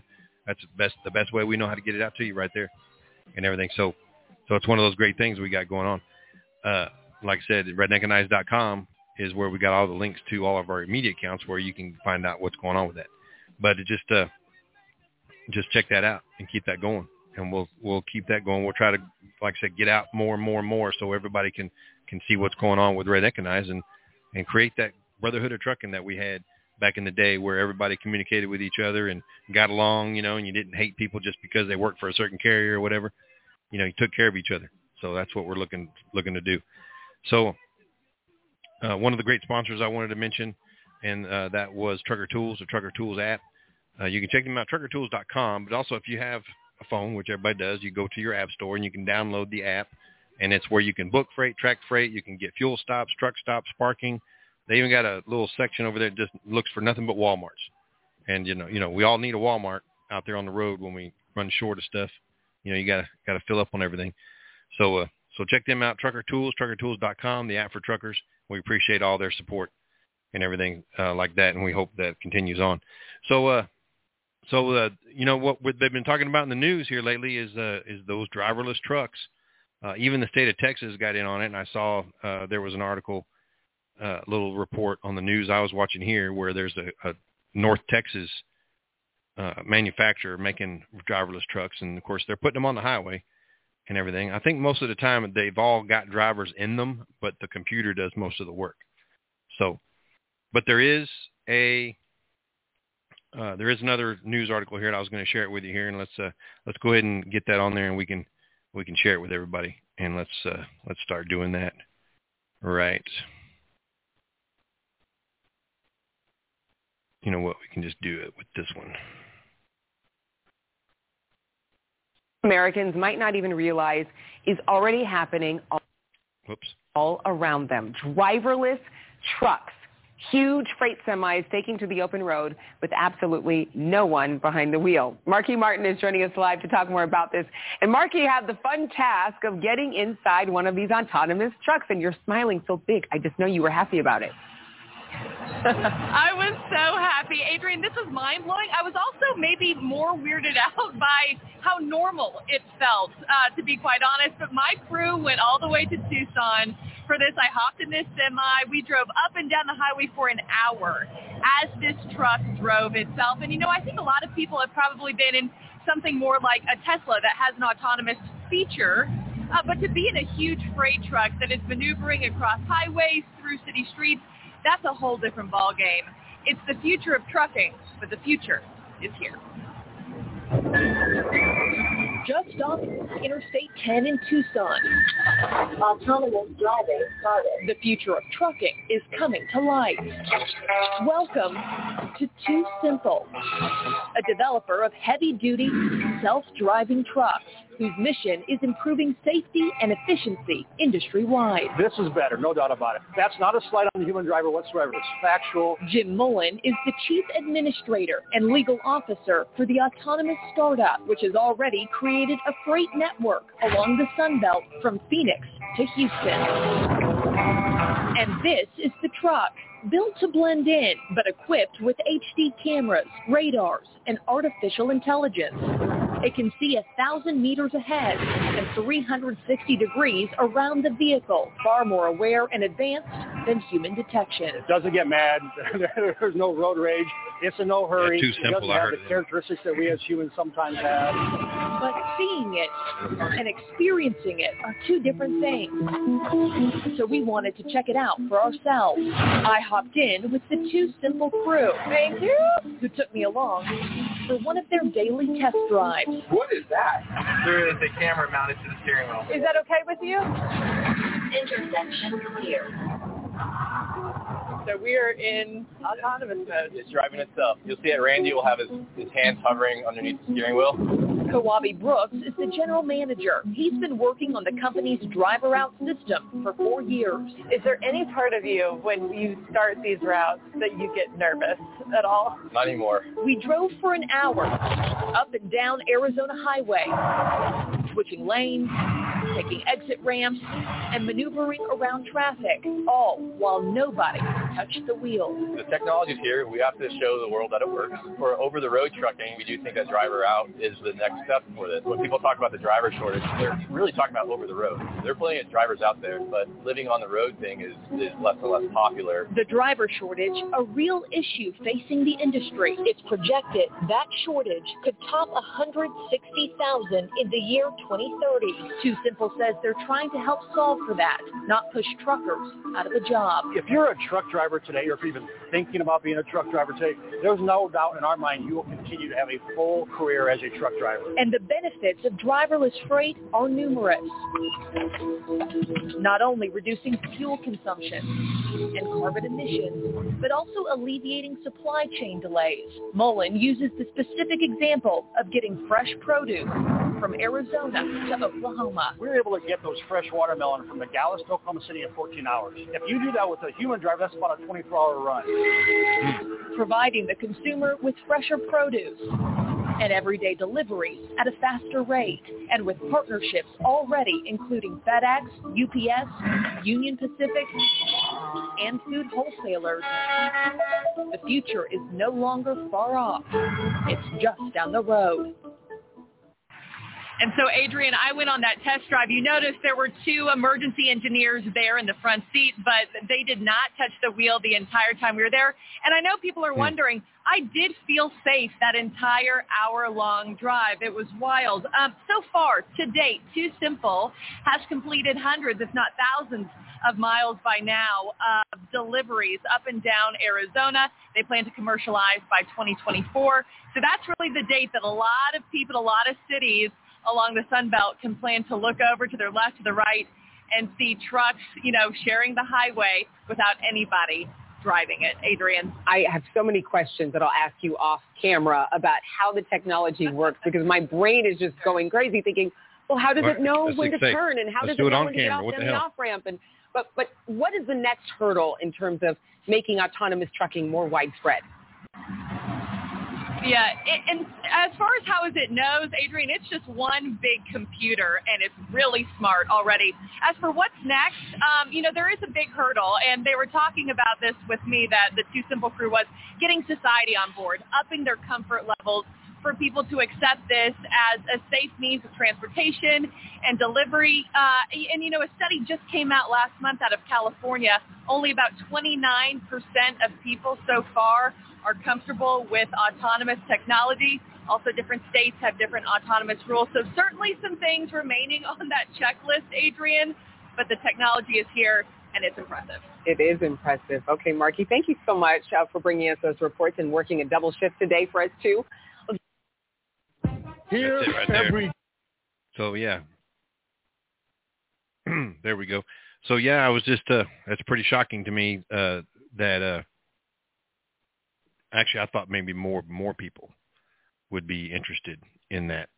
That's the best way we know how to get it out to you right there and everything. So it's one of those great things we got going on. Like I said, redneckandknives.com is where we got all the links to all of our media accounts where you can find out what's going on with that. But just check that out and keep that going. And we'll keep that going. We'll try to, like I said, get out more and more and more so everybody can see what's going on with Redneck and Knives and create that brotherhood of trucking that we had back in the day where everybody communicated with each other and got along, and you didn't hate people just because they worked for a certain carrier or whatever. You took care of each other. So that's what we're looking to do. So one of the great sponsors I wanted to mention, and that was Trucker Tools, the Trucker Tools app. You can check them out, truckertools.com, but also if you have a phone, which everybody does, you go to your app store and you can download the app, and it's where you can book freight, track freight, you can get fuel stops, truck stops, parking. They even got a little section over there that just looks for nothing but Walmarts. And, we all need a Walmart out there on the road when we run short of stuff. You got to fill up on everything. So check them out, Trucker Tools, truckertools.com, the app for truckers. We appreciate all their support and everything like that, and we hope that continues on. So what they've been talking about in the news here lately is those driverless trucks. Even the state of Texas got in on it, and I saw there was an article, little report on the news I was watching here where there's a North Texas manufacturer making driverless trucks, and of course they're putting them on the highway and everything. I think most of the time they've all got drivers in them, but the computer does most of the work. So, but there is another news article here, and I was going to share it with you here, and let's go ahead and get that on there, and we can share it with everybody, and let's start doing that. Right. You know what? We can just do it with this one. Americans might not even realize is already happening all around them. Driverless trucks, huge freight semis taking to the open road with absolutely no one behind the wheel. Marky Martin is joining us live to talk more about this. And Marky had the fun task of getting inside one of these autonomous trucks, and you're smiling so big. I just know you were happy about it. I was so happy. Adrian, this was mind-blowing. I was also maybe more weirded out by how normal it felt, to be quite honest. But my crew went all the way to Tucson for this. I hopped in this semi. We drove up and down the highway for an hour as this truck drove itself. And, I think a lot of people have probably been in something more like a Tesla that has an autonomous feature. But to be in a huge freight truck that is maneuvering across highways, through city streets, that's a whole different ballgame. It's the future of trucking, but the future is here. Just off Interstate 10 in Tucson. Autonomous driving started. The future of trucking is coming to life. Welcome to Too Simple, a developer of heavy-duty, self-driving trucks whose mission is improving safety and efficiency industry-wide. This is better, no doubt about it. That's not a slight on the human driver whatsoever. It's factual. Jim Mullen is the chief administrator and legal officer for the autonomous startup, which has already created a freight network along the Sun Belt from Phoenix to Houston. And this is the truck, built to blend in, but equipped with HD cameras, radars, and artificial intelligence. It can see 1,000 meters ahead and 360 degrees around the vehicle, far more aware and advanced than human detection. It doesn't get mad. There's no road rage. It's a no hurry. Too simple, it doesn't have the characteristics that we as humans sometimes have. But seeing it and experiencing it are two different things. So we wanted to check it out for ourselves. I hopped in with the Too Simple crew, thank you, who took me along for one of their daily test drives. What is that? There is a camera mounted to the steering wheel. Is that okay with you? Intersection clear. So we are in autonomous mode. It's driving itself. You'll see it. Randy will have his hands hovering underneath the steering wheel. Kawabi Brooks is the general manager. He's been working on the company's driver out system for 4 years. Is there any part of you when you start these routes that you get nervous at all? Not anymore. We drove for an hour up and down Arizona Highway, switching lanes, taking exit ramps, and maneuvering around traffic, all while nobody touched the wheel. The technology's here. We have to show the world that it works. For over-the-road trucking, we do think that driver out is the next step for this. When people talk about the driver shortage, they're really talking about over-the-road. There are plenty of drivers out there, but living on the road thing is less and less popular. The driver shortage, a real issue facing the industry. It's projected that shortage could top 160,000 in the year 2030. Too Simple says they're trying to help solve for that, not push truckers out of a job. If you're a truck driver today, or if you're even thinking about being a truck driver today, there's no doubt in our mind you will continue to have a full career as a truck driver. And the benefits of driverless freight are numerous. Not only reducing fuel consumption and carbon emissions, but also alleviating supply chain delays. Mullen uses the specific example of getting fresh produce from Arizona to Oklahoma. We're able to get those fresh watermelon from Nogales to Oklahoma City in 14 hours. If you do that with a human driver, that's about a 24-hour run. Providing the consumer with fresher produce and everyday deliveries at a faster rate, and with partnerships already including FedEx, UPS, Union Pacific, and food wholesalers. The future is no longer far off. It's just down the road. And so, Adrian, I went on that test drive. You noticed there were 2 emergency engineers there in the front seat, but they did not touch the wheel the entire time we were there. And I know people are wondering, I did feel safe that entire hour-long drive. It was wild. So far, to date, Too Simple has completed hundreds, if not thousands, of miles by now of deliveries up and down Arizona. They plan to commercialize by 2024. So that's really the date that a lot of people, a lot of cities along the Sun Belt can plan to look over to their left, to the right, and see trucks, sharing the highway without anybody driving it. Adrian? I have so many questions that I'll ask you off camera about how the technology works, because my brain is just going crazy thinking, well, how does it know when to turn, and how does it know when to get off the off-ramp? But what is the next hurdle in terms of making autonomous trucking more widespread? Yeah, and as far as how it knows, Adrian, it's just one big computer, and it's really smart already. As for what's next, there is a big hurdle, and they were talking about this with me, that the Too Simple crew was getting society on board, upping their comfort levels for people to accept this as a safe means of transportation and delivery. A study just came out last month out of California. Only about 29% of people so far are comfortable with autonomous technology. Also, different states have different autonomous rules. So certainly some things remaining on that checklist, Adrian, but the technology is here, and it's impressive. It is impressive. Okay, Marky, thank you so much for bringing us those reports and working a double shift today for us, too. Here right So, yeah. There we go. So, yeah, I was just, that's pretty shocking to me that actually I thought maybe more people would be interested in that.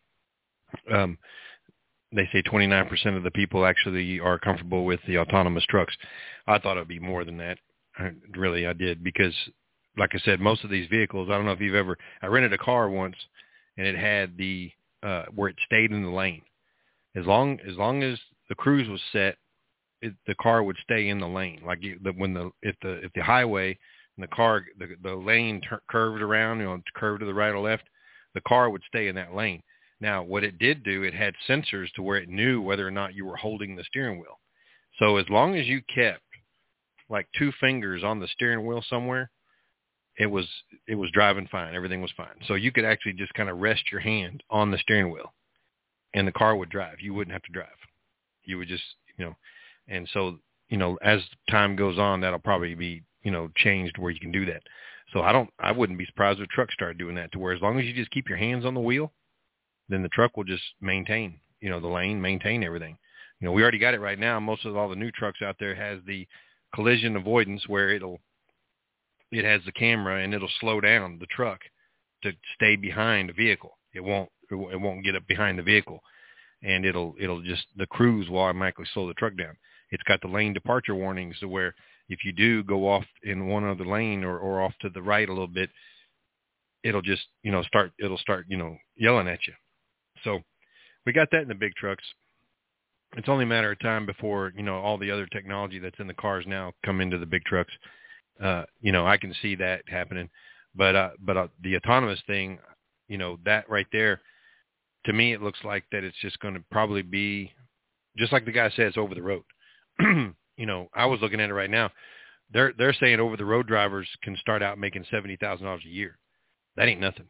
They say 29% of the people actually are comfortable with the autonomous trucks. I thought it would be more than that. I did, because, like I said, most of these vehicles, I don't know if you've ever, I rented a car once, and it had the where it stayed in the lane. As long as the cruise was set, the car would stay in the lane. Like if the highway and the car, the lane curved around, curved to the right or left, the car would stay in that lane. Now, what it did do, it had sensors to where it knew whether or not you were holding the steering wheel. So as long as you kept like 2 fingers on the steering wheel somewhere, it was driving fine. Everything was fine. So you could actually just kind of rest your hand on the steering wheel, and the car would drive. You wouldn't have to drive. You would just, and so, as time goes on, that'll probably be, changed where you can do that. So I wouldn't be surprised if trucks started doing that, to where as long as you just keep your hands on the wheel, then the truck will just maintain, the lane, maintain everything. We already got it right now. Most of all the new trucks out there has the collision avoidance, where it has the camera and it'll slow down the truck to stay behind the vehicle. It won't get up behind the vehicle, and it'll just, the cruise will automatically slow the truck down. It's got the lane departure warnings, to where if you do go off in one other lane or off to the right a little bit, it'll just, start yelling at you. So we got that in the big trucks. it's only a matter of time before, all the other technology that's in the cars now come into the big trucks. I can see that happening. But the autonomous thing, that right there, to me, it looks like that it's just going to probably be, just like the guy says, over the road. I was looking at it right now. They're saying over the road drivers can start out making $70,000 a year. That ain't nothing.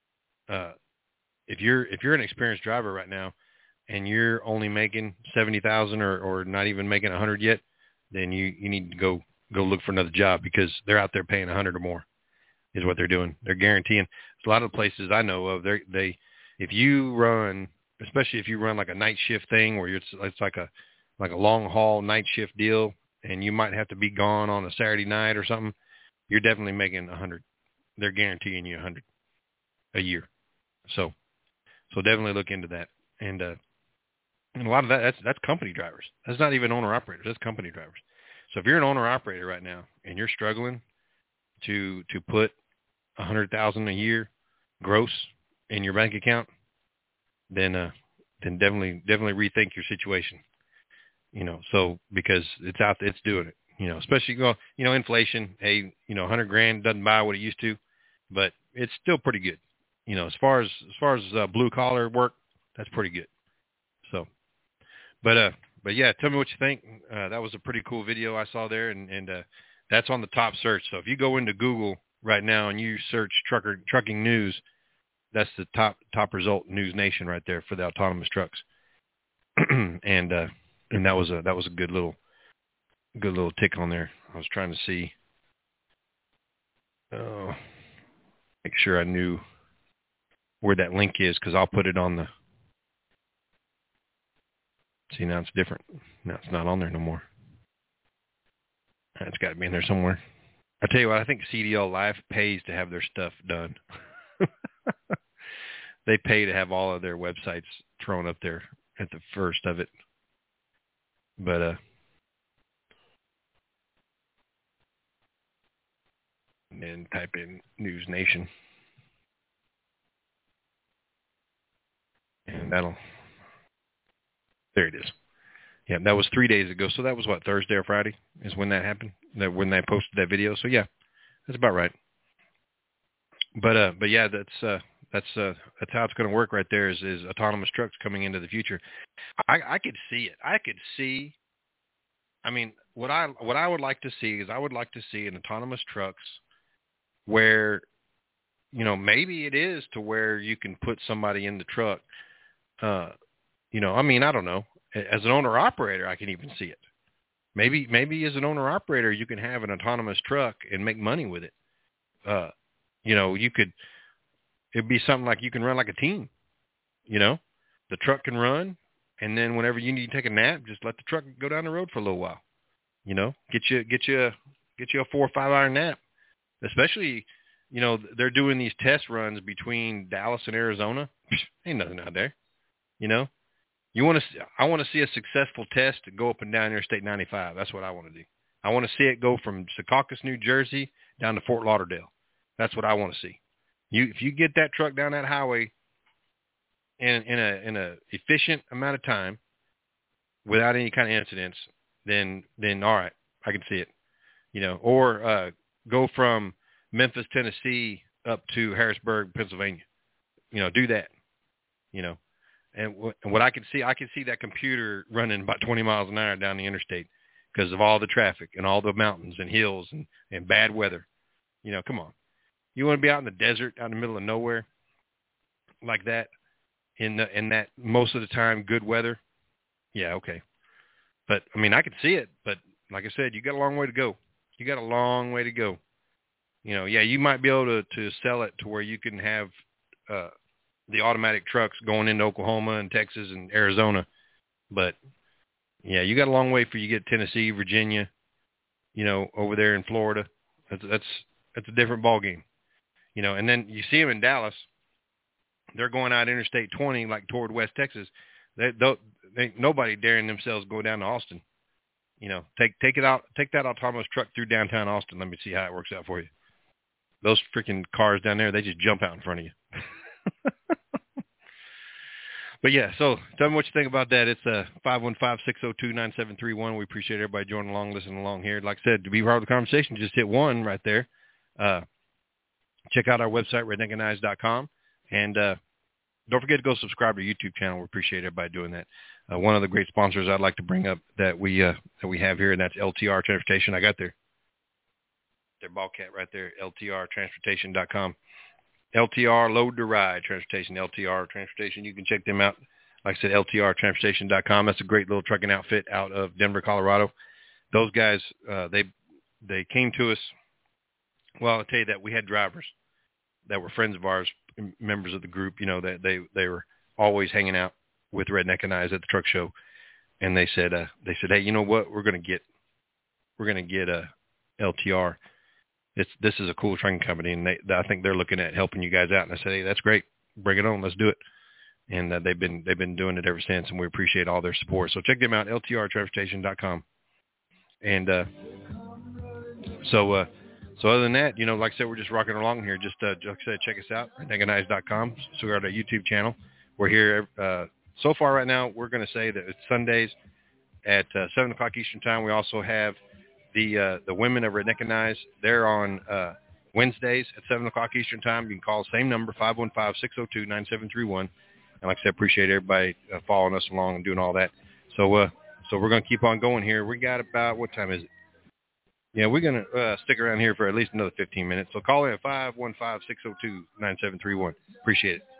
If you're an experienced driver right now, and you're only making 70,000 or not even making 100 yet, then you need to go look for another job, because they're out there paying 100 or more is what they're doing. They're guaranteeing. A lot of the places I know of, if you run, especially if you run like a night shift thing where it's like a long haul night shift deal, and you might have to be gone on a Saturday night or something, you're definitely making 100. They're guaranteeing you 100 a year. So definitely look into that. And a lot of that's company drivers. That's not even owner operators. That's company drivers. So if you're an owner operator right now and you're struggling to put $100,000 a year gross in your bank account, then definitely rethink your situation. So because it's out there, it's doing it. Especially inflation. Hey, $100,000 doesn't buy what it used to, but it's still pretty good. As far as blue collar work, that's pretty good. So, but yeah, tell me what you think. That was a pretty cool video I saw there, and that's on the top search. So if you go into Google right now and you search trucking news, that's the top result, News Nation right there for the autonomous trucks. and that was a good little tick on there. I was trying to see, make sure I knew where that link is, because I'll put it on the. See, now it's different. Now it's not on there no more. It's got to be in there somewhere. I tell you what, I think CDL Life pays to have their stuff done. They pay to have all of their websites thrown up there at the first of it. But and type in News Nation, and there it is. Yeah, that was 3 days ago. So that was what, Thursday or Friday is when that happened, when they posted that video. So yeah, that's about right. But yeah, that's how it's going to work right there, is autonomous trucks coming into the future. I could see it. I mean, what I would like to see is, I would like to see an autonomous trucks where, maybe it is to where you can put somebody in the truck. I mean, I don't know. As an owner operator, I can even see it. Maybe as an owner operator, you can have an autonomous truck and make money with it. It'd be something like you can run like a team. The truck can run, and then whenever you need to take a nap, just let the truck go down the road for a little while. Get you a 4 or 5 hour nap. Especially, they're doing these test runs between Dallas and Arizona. Ain't nothing out there. I want to see a successful test to go up and down Interstate 95. That's what I want to do. I want to see it go from Secaucus, New Jersey, down to Fort Lauderdale. That's what I want to see. If you get that truck down that highway in a efficient amount of time, without any kind of incidents, then all right, I can see it. Or go from Memphis, Tennessee, up to Harrisburg, Pennsylvania. Do that. And what I can see that computer running about 20 miles an hour down the interstate because of all the traffic and all the mountains and hills and bad weather. Come on. You want to be out in the desert, out in the middle of nowhere like that, in that most of the time good weather? Yeah, okay. But, I mean, I could see it, but like I said, you got a long way to go. Yeah, you might be able to sell it to where you can have the automatic trucks going into Oklahoma and Texas and Arizona. But, yeah, you got a long way for you to get Tennessee, Virginia, over there in Florida. That's a different ballgame. And then you see them in Dallas. They're going out Interstate 20, like toward West Texas. Nobody daring themselves go down to Austin. Take that autonomous truck through downtown Austin. Let me see how it works out for you. Those freaking cars down there, they just jump out in front of you. But yeah, so tell me what you think about that. It's 515-602-9731. We appreciate everybody joining along, listening along here. Like I said, to be part of the conversation, just hit 1 right there. Check out our website, redneckandknives.com. And don't forget to go subscribe to our YouTube channel. We appreciate everybody doing that. One of the great sponsors I'd like to bring up that we have here, and that's LTR Transportation. I got their ball cat right there, ltrtransportation.com. LTR, Load to Ride Transportation, LTR Transportation. You can check them out. Like I said, ltrtransportation.com. That's a great little trucking outfit out of Denver, Colorado. Those guys, they came to us. Well, I'll tell you that we had drivers that were friends of ours, members of the group, you know, that they were always hanging out with Redneck and Knives at the truck show. And they said, hey, you know what? We're going to get a LTR. This is a cool trucking company, and I think they're looking at helping you guys out. And I said, hey, that's great. Bring it on. Let's do it. And they've been doing it ever since, and we appreciate all their support. So check them out, ltrtransportation.com. And so other than that, you know, like I said, we're just rocking along here. Just like I said, check us out, redneckandknives.com. So we're at our YouTube channel. We're here so far right now. We're going to say that it's Sundays at 7 o'clock Eastern time. We also have the women of Redneck and Knives. They're on Wednesdays at 7 o'clock Eastern time. You can call the same number, 515-602-9731. And like I said, appreciate everybody following us along and doing all that. So we're going to keep on going here. We got about, what time is it? Yeah, we're going to stick around here for at least another 15 minutes. So call in at 515-602-9731. Appreciate it.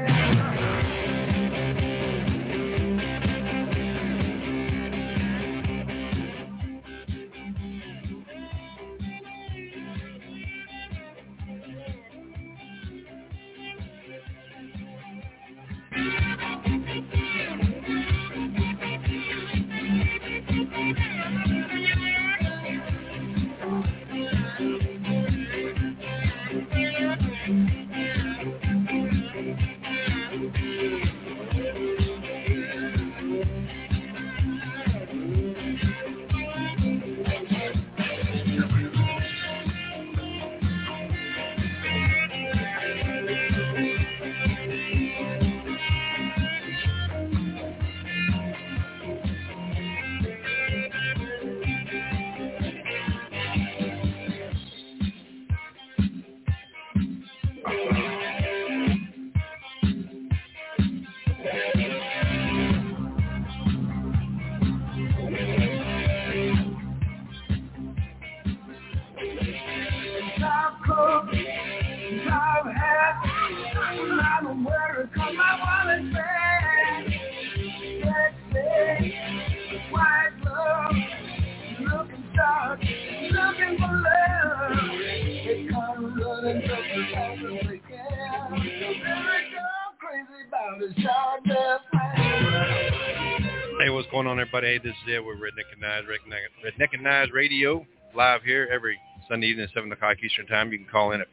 Hey, what's going on, everybody? Hey, this is Ed with Redneck and Knives, Redneck and Knives Radio, live here every Sunday evening at 7 o'clock Eastern Time. You can call in at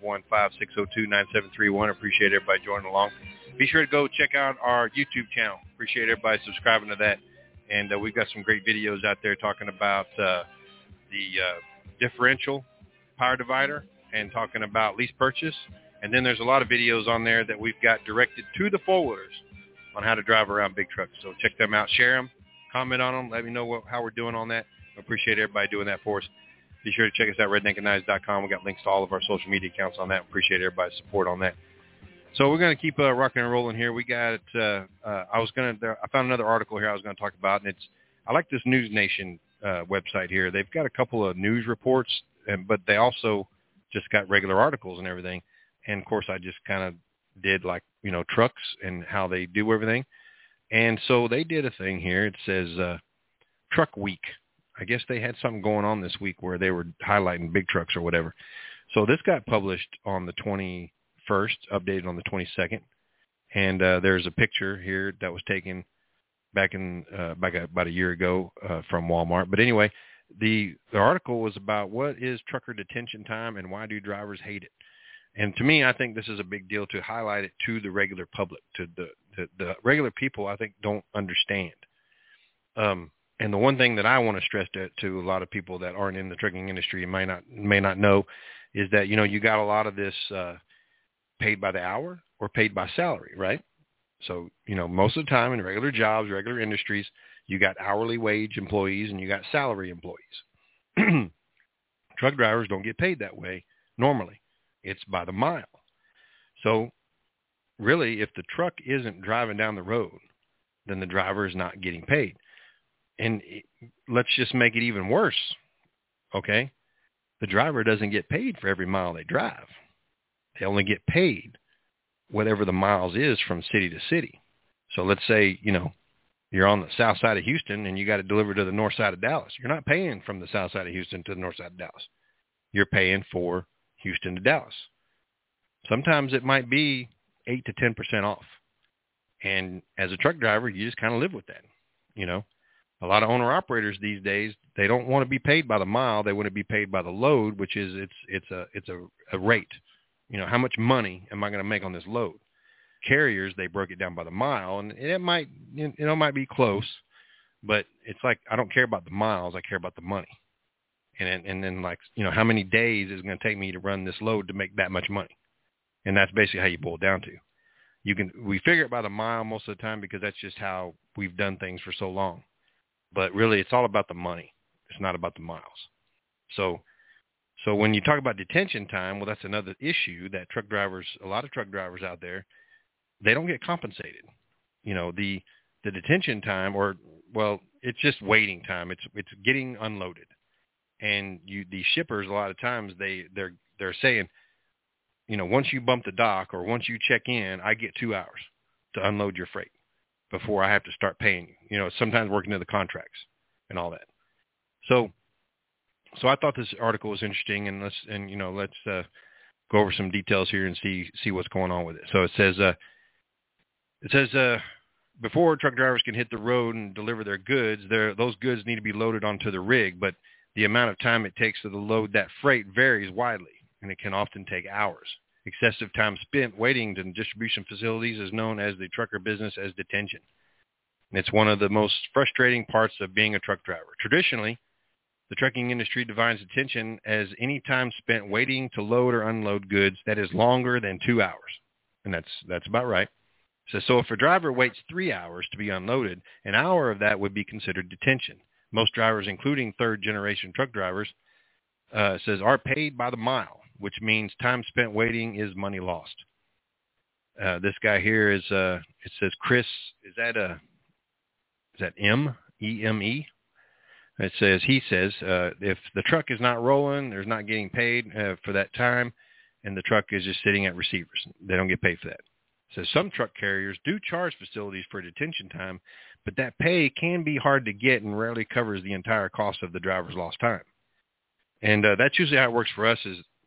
515-602-9731. Appreciate everybody joining along. Be sure to go check out our YouTube channel. Appreciate everybody subscribing to that. And we've got some great videos out there talking about the differential power divider and talking about lease purchase. And then there's a lot of videos on there that we've got directed to the four-wheelers on how to drive around big trucks. So check them out, share them, comment on them, let me know how we're doing on that. I appreciate everybody doing that for us. Be sure to check us out, redneckandknives.com. We got links to all of our social media accounts on that. Appreciate everybody's support on that. So we're going to keep rocking and rolling here. We got, I found another article here I was going to talk about, and I like this News Nation website here. They've got a couple of news reports, but they also just got regular articles and everything. And of course, I just kind of did trucks and how they do everything. And so they did a thing here. It says Truck Week. I guess they had something going on this week where they were highlighting big trucks or whatever. So this got published on the 21st, updated on the 22nd. And there's a picture here that was taken back about a year ago from Walmart. But anyway, the article was about what is trucker detention time and why do drivers hate it. And to me, I think this is a big deal to highlight it to the regular public, to the regular people. I think don't understand. And the one thing that I want to stress to a lot of people that aren't in the trucking industry and may not know is that, you got a lot of this paid by the hour or paid by salary, right? So, most of the time in regular jobs, regular industries, you got hourly wage employees and you got salary employees. Truck drivers don't get paid that way normally. It's by the mile. So really, if the truck isn't driving down the road, then the driver is not getting paid. And let's just make it even worse, okay? The driver doesn't get paid for every mile they drive. They only get paid whatever the miles is from city to city. So let's say, you're on the south side of Houston and you got to deliver to the north side of Dallas. You're not paying from the south side of Houston to the north side of Dallas. You're paying for Houston to Dallas. Sometimes it might be 8 to 10% off. And as a truck driver, you just kind of live with that. A lot of owner-operators these days, they don't want to be paid by the mile. They want to be paid by the load, which is it's a rate. How much money am I going to make on this load? Carriers, they broke it down by the mile, and it might be close, but it's like I don't care about the miles. I care about the money. And then how many days is it going to take me to run this load to make that much money? And that's basically how you boil it down to. We figure it by the mile most of the time because that's just how we've done things for so long. But really, it's all about the money. It's not about the miles. So when you talk about detention time, well, that's another issue that a lot of truck drivers out there, they don't get compensated. The detention time, it's just waiting time. It's getting unloaded. And the shippers, a lot of times they're saying, once you bump the dock or once you check in, I get 2 hours to unload your freight before I have to start paying you. Sometimes working into the contracts and all that. So I thought this article was interesting, and let's go over some details here and see what's going on with it. So it says before truck drivers can hit the road and deliver their goods, those goods need to be loaded onto the rig, but the amount of time it takes to load that freight varies widely, and it can often take hours. Excessive time spent waiting in distribution facilities is known as the trucker business as detention. And it's one of the most frustrating parts of being a truck driver. Traditionally, the trucking industry defines detention as any time spent waiting to load or unload goods that is longer than 2 hours. And that's about right. So if a driver waits 3 hours to be unloaded, an hour of that would be considered detention. Most drivers, including third-generation truck drivers, are paid by the mile, which means time spent waiting is money lost. This guy here is, it says Chris, is that M? E-M-E? He says, if the truck is not rolling, there's not getting paid for that time, and the truck is just sitting at receivers. They don't get paid for that. It says some truck carriers do charge facilities for detention time, but that pay can be hard to get and rarely covers the entire cost of the driver's lost time. And that's usually how it works for us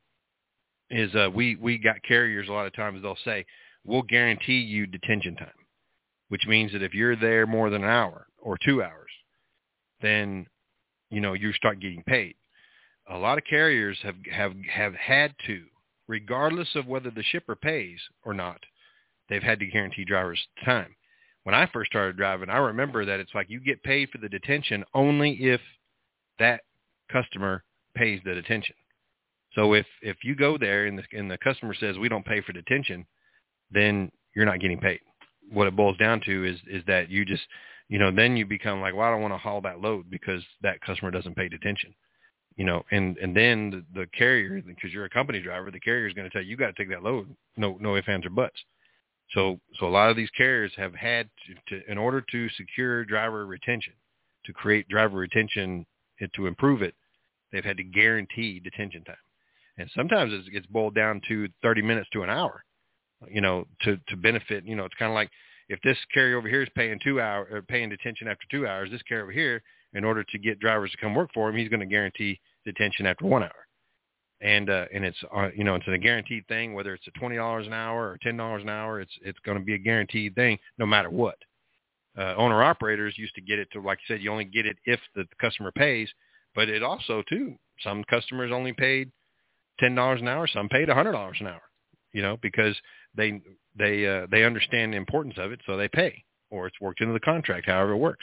is we got carriers a lot of times they'll say, we'll guarantee you detention time, which means that if you're there more than an hour or 2 hours, then, you start getting paid. A lot of carriers have had to, regardless of whether the shipper pays or not, they've had to guarantee drivers time. When I first started driving, I remember that it's like you get paid for the detention only if that customer pays the detention. So if you go there and the customer says we don't pay for detention, then you're not getting paid. What it boils down to is that you just, then you become like, well, I don't want to haul that load because that customer doesn't pay detention. And then the carrier, because you're a company driver, the carrier is going to tell you, you got to take that load. No ifs, ands, or buts. So a lot of these carriers have had to, in order to secure driver retention, to create driver retention and to improve it, they've had to guarantee detention time. And sometimes it's boiled down to 30 minutes to an hour, to benefit. It's kind of like if this carrier over here is paying 2 hours or paying detention after 2 hours, this carrier over here, in order to get drivers to come work for him, he's going to guarantee detention after 1 hour. And it's it's a guaranteed thing, whether it's $20 an hour or $10 an hour, it's going to be a guaranteed thing no matter what. Owner operators used to get it to, like you said, you only get it if the customer pays, but it also too, some customers only paid $10 an hour, some paid $100 an hour, because they understand the importance of it, so they pay, or it's worked into the contract, however it works.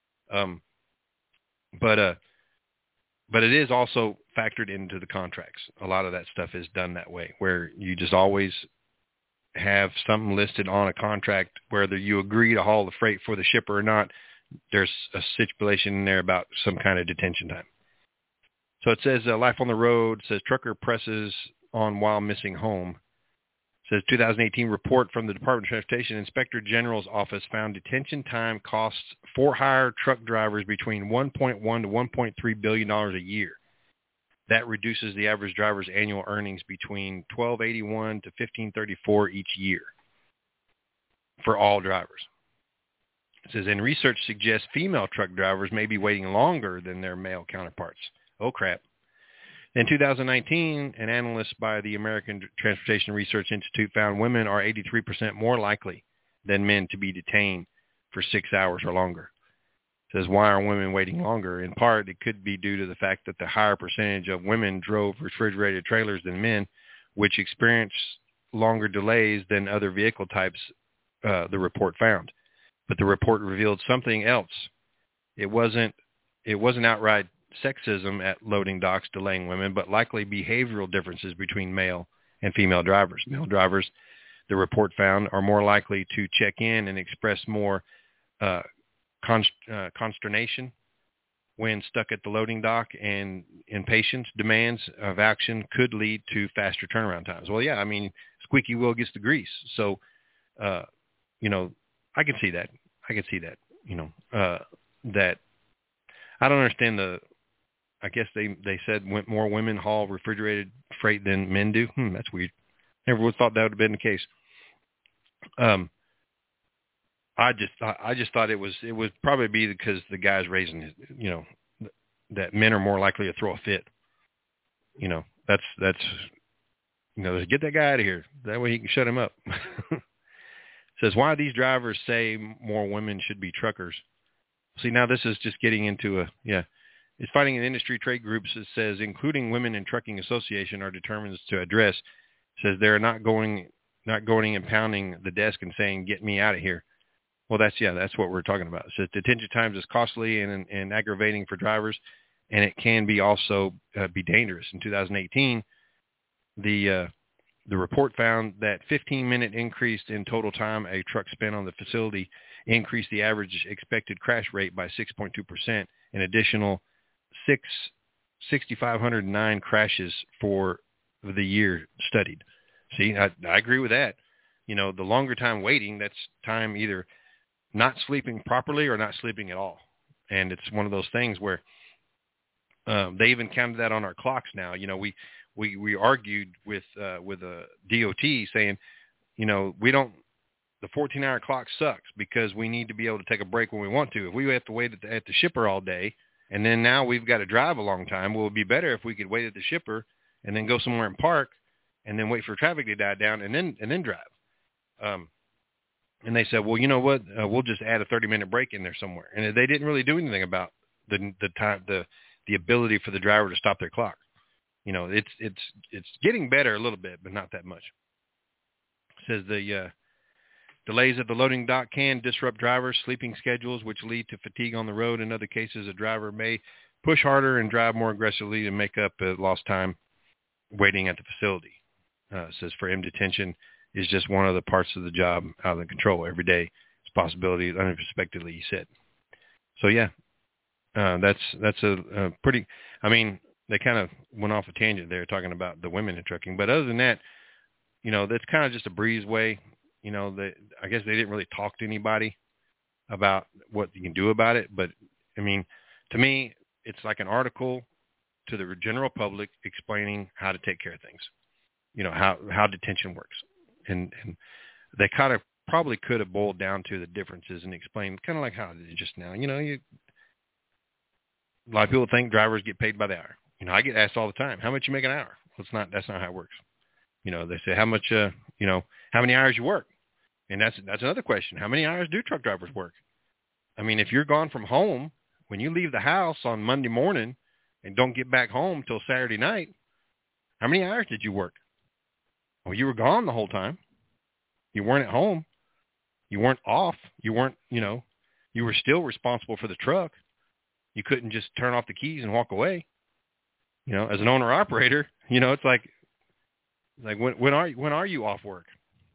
But it is also factored into the contracts. A lot of that stuff is done that way, where you just always have something listed on a contract, whether you agree to haul the freight for the shipper or not, there's a stipulation in there about some kind of detention time. So it says life on the road, says trucker presses on while missing home. It says 2018 report from the Department of Transportation Inspector General's office found detention time costs for hire truck drivers between $1.1 to $1.3 billion a year. That reduces the average driver's annual earnings between $1,281 to $1,534 each year for all drivers. It says, and research suggests female truck drivers may be waiting longer than their male counterparts. Oh, crap. In 2019, an analyst by the American Transportation Research Institute found women are 83% more likely than men to be detained for 6 hours or longer. It says, why are women waiting longer? In part, it could be due to the fact that the higher percentage of women drove refrigerated trailers than men, which experience longer delays than other vehicle types, the report found. But the report revealed something else. It wasn't outright sexism at loading docks delaying women, but likely behavioral differences between male and female drivers. Male drivers, the report found, are more likely to check in and express more consternation when stuck at the loading dock, and impatience demands of action could lead to faster turnaround times. Well, yeah, I mean, squeaky wheel gets the grease. So, you know, I can see that. You know, that I don't understand I guess they said more women haul refrigerated freight than men do. That's weird. Never would have thought that would have been the case. I just thought it would probably be because the guy's raising, you know, that men are more likely to throw a fit. You know, that's you know, get that guy out of here. That way he can shut him up. Says, why these drivers say more women should be truckers. See, now this is just getting into it's fighting in industry trade groups. It says, including Women in Trucking Association, are determined to address. It says they're not going and pounding the desk and saying, get me out of here. Well, that's what we're talking about. It says detention times is costly and aggravating for drivers, and it can be also be dangerous. In 2018, the report found that 15-minute increase in total time a truck spent on the facility increased the average expected crash rate by 6.2%, an additional 6,509 crashes for the year studied. See, I agree with that. You know, the longer time waiting, that's time either not sleeping properly or not sleeping at all. And it's one of those things where they even counted that on our clocks now. You know, we argued with a DOT saying, you know, the 14-hour clock sucks because we need to be able to take a break when we want to. If we have to wait at the shipper all day and then now we've got to drive a long time, well, it would be better if we could wait at the shipper and then go somewhere and park and then wait for traffic to die down and then drive. And they said, well, you know what? We'll just add a 30-minute break in there somewhere. And they didn't really do anything about the time, the ability for the driver to stop their clock. You know, it's getting better a little bit, but not that much. It says the delays at the loading dock can disrupt drivers' sleeping schedules, which lead to fatigue on the road. In other cases, a driver may push harder and drive more aggressively to make up lost time waiting at the facility. It says for him, detention is just one of the parts of the job out of the control. Every day it's a possibility, unexpectedly, he said. So, yeah, that's a pretty, I mean, they kind of went off a tangent there talking about the women in trucking. But other than that, you know, that's kind of just a breezeway. You know, I guess they didn't really talk to anybody about what you can do about it. But, I mean, to me, it's like an article to the general public explaining how to take care of things, you know, how detention works. And they kind of probably could have boiled down to the differences and explained kind of like how I did just now. You know, a lot of people think drivers get paid by the hour. You know, I get asked all the time, how much you make an hour? Well, that's not how it works. You know, they say how much, you know, how many hours you work. And that's another question. How many hours do truck drivers work? I mean, if you're gone from home, when you leave the house on Monday morning and don't get back home till Saturday night, how many hours did you work? Well, you were gone the whole time. You weren't at home. You weren't off. You weren't, you know, you were still responsible for the truck. You couldn't just turn off the keys and walk away. You know, as an owner operator, you know, it's like when are you off work?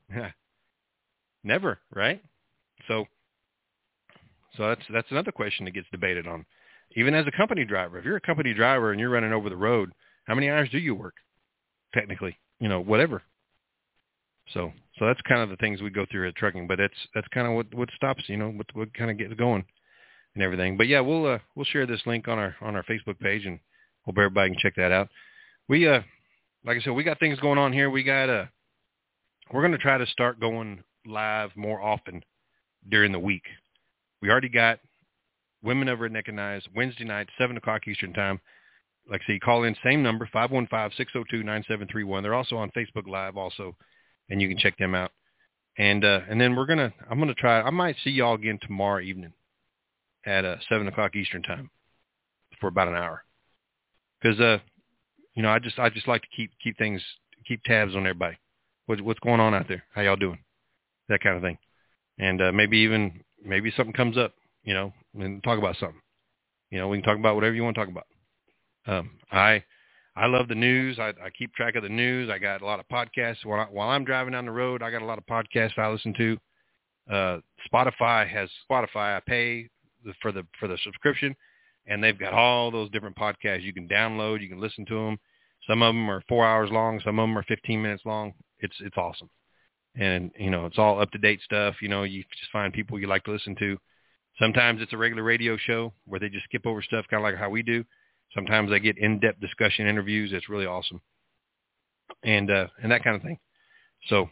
Never, right? So that's another question that gets debated on. Even as a company driver, if you're a company driver and you're running over the road, how many hours do you work? Technically, whatever. So that's kind of the things we go through at trucking, but that's kind of what stops, what kind of gets going and everything. But yeah, we'll share this link on our Facebook page, and hope everybody can check that out. We like I said, we got things going on here. We're going to try to start going live more often during the week. We already got Women of Redneckinize Wednesday night, 7 o'clock Eastern time. Like I say, call in, same number, 515-602-9731. They're also on Facebook Live also, and you can check them out. And then I'm going to try, I might see y'all again tomorrow evening at 7 o'clock Eastern time for about an hour. Because, I just like to keep tabs on everybody. What's going on out there? How y'all doing? That kind of thing. And maybe something comes up, and talk about something. We can talk about whatever you want to talk about. I love the news. I keep track of the news. I got a lot of podcasts. While I'm driving down the road, I got a lot of podcasts I listen to. Spotify. I pay for the subscription, and they've got all those different podcasts you can download. You can listen to them. Some of them are 4 hours long. Some of them are 15 minutes long. It's awesome. And, it's all up-to-date stuff. You just find people you like to listen to. Sometimes it's a regular radio show where they just skip over stuff kind of like how we do. Sometimes they get in-depth discussion interviews. It's really awesome. And that kind of thing. So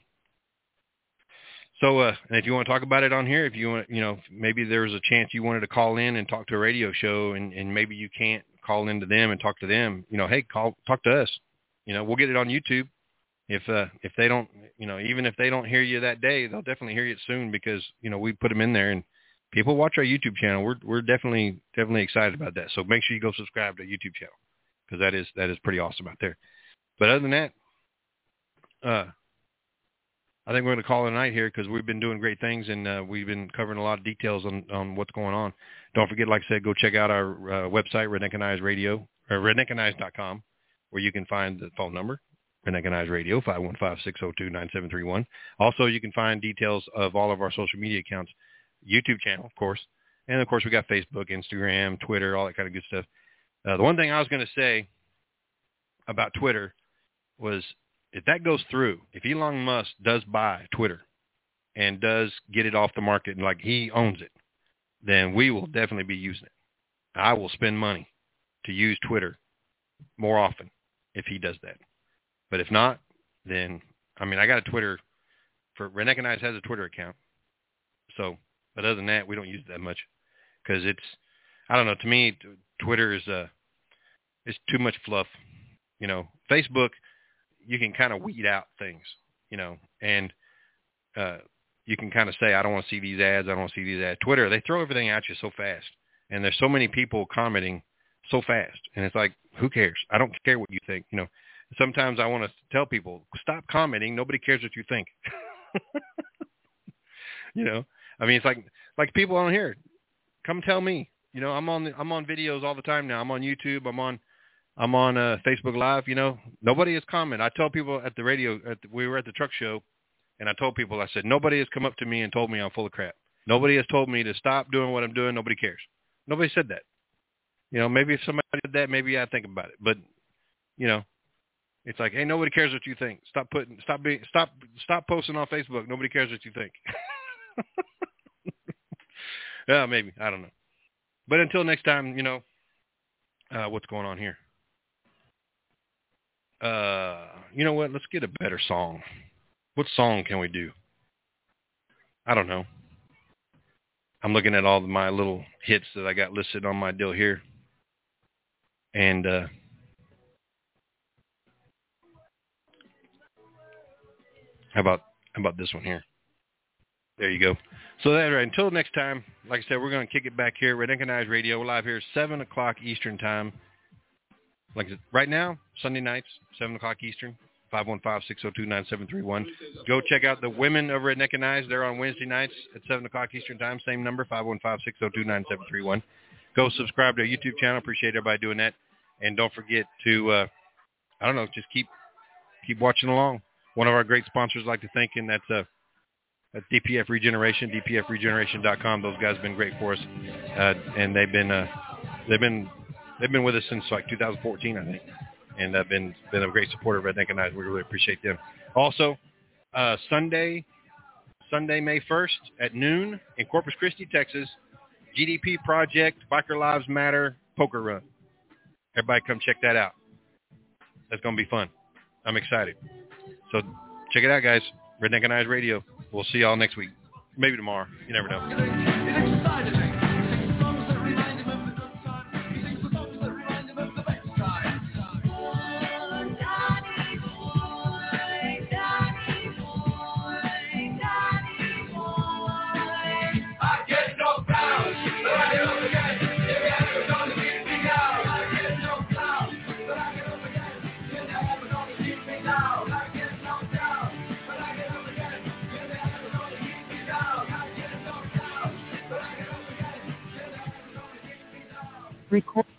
and if you want to talk about it on here, if you want, maybe there's a chance you wanted to call in and talk to a radio show and maybe you can't call into them and talk to them, hey, talk to us. We'll get it on YouTube. If they don't, even if they don't hear you that day, they'll definitely hear you soon because, we put them in there and people watch our YouTube channel. We're definitely excited about that. So make sure you go subscribe to our YouTube channel because that is pretty awesome out there. But other than that, I think we're going to call it a night here because we've been doing great things and we've been covering a lot of details on what's going on. Don't forget, like I said, go check out our website, Redneckinize Radio, or redneckinize.com, where you can find the phone number. Redneckinize Radio, 515-602-9731. Also, you can find details of all of our social media accounts, YouTube channel, of course. And, of course, we got Facebook, Instagram, Twitter, all that kind of good stuff. The one thing I was going to say about Twitter was if that goes through, if Elon Musk does buy Twitter and does get it off the market and like he owns it, then we will definitely be using it. I will spend money to use Twitter more often if he does that. But if not, then, I got a Twitter Redneckinize has a Twitter account. So, but other than that, we don't use it that much because I don't know, to me, Twitter is it's too much fluff. Facebook, you can kind of weed out things, and you can kind of say, I don't want to see these ads. I don't want to see these ads. Twitter, they throw everything at you so fast, and there's so many people commenting so fast, and it's like, who cares? I don't care what you think, Sometimes I want to tell people, stop commenting. Nobody cares what you think. It's like people on here, come tell me. I'm on videos all the time now. I'm on YouTube. I'm on Facebook Live. Nobody has commented. I tell people at the radio. We were at the truck show, and I told people, I said, nobody has come up to me and told me I'm full of crap. Nobody has told me to stop doing what I'm doing. Nobody cares. Nobody said that. Maybe if somebody did that, maybe I'd think about it. But it's like, hey, nobody cares what you think. Stop posting on Facebook. Nobody cares what you think. Yeah, maybe. I don't know. But until next time, what's going on here? You know what? Let's get a better song. What song can we do? I don't know. I'm looking at all of my little hits that I got listed on my deal here. And how about this one here? There you go. So that's right. Until next time, like I said, we're going to kick it back here. Redneckinize Radio. We're live here 7 o'clock Eastern time. Like I said, right now, Sunday nights, 7 o'clock Eastern, 515-602-9731. Go check out the Women of Redneckinize. They're on Wednesday nights at 7 o'clock Eastern time. Same number, 515-602-9731. Go subscribe to our YouTube channel. Appreciate everybody doing that. And don't forget to, just keep watching along. one of our great sponsors I'd like to thank, and that's DPF Regeneration, dpfregeneration.com. Those guys have been great for us, and they've been with us since like 2014, I think, and have been a great supporter of Redneck and I. We really appreciate them. Also, Sunday, May 1st at noon in Corpus Christi, Texas, GDP Project Biker Lives Matter poker run. Everybody come check that out. That's going to be fun. I'm excited. So check it out, guys. Redneck and Eyes Radio. We'll see y'all next week. Maybe tomorrow. You never know. Record.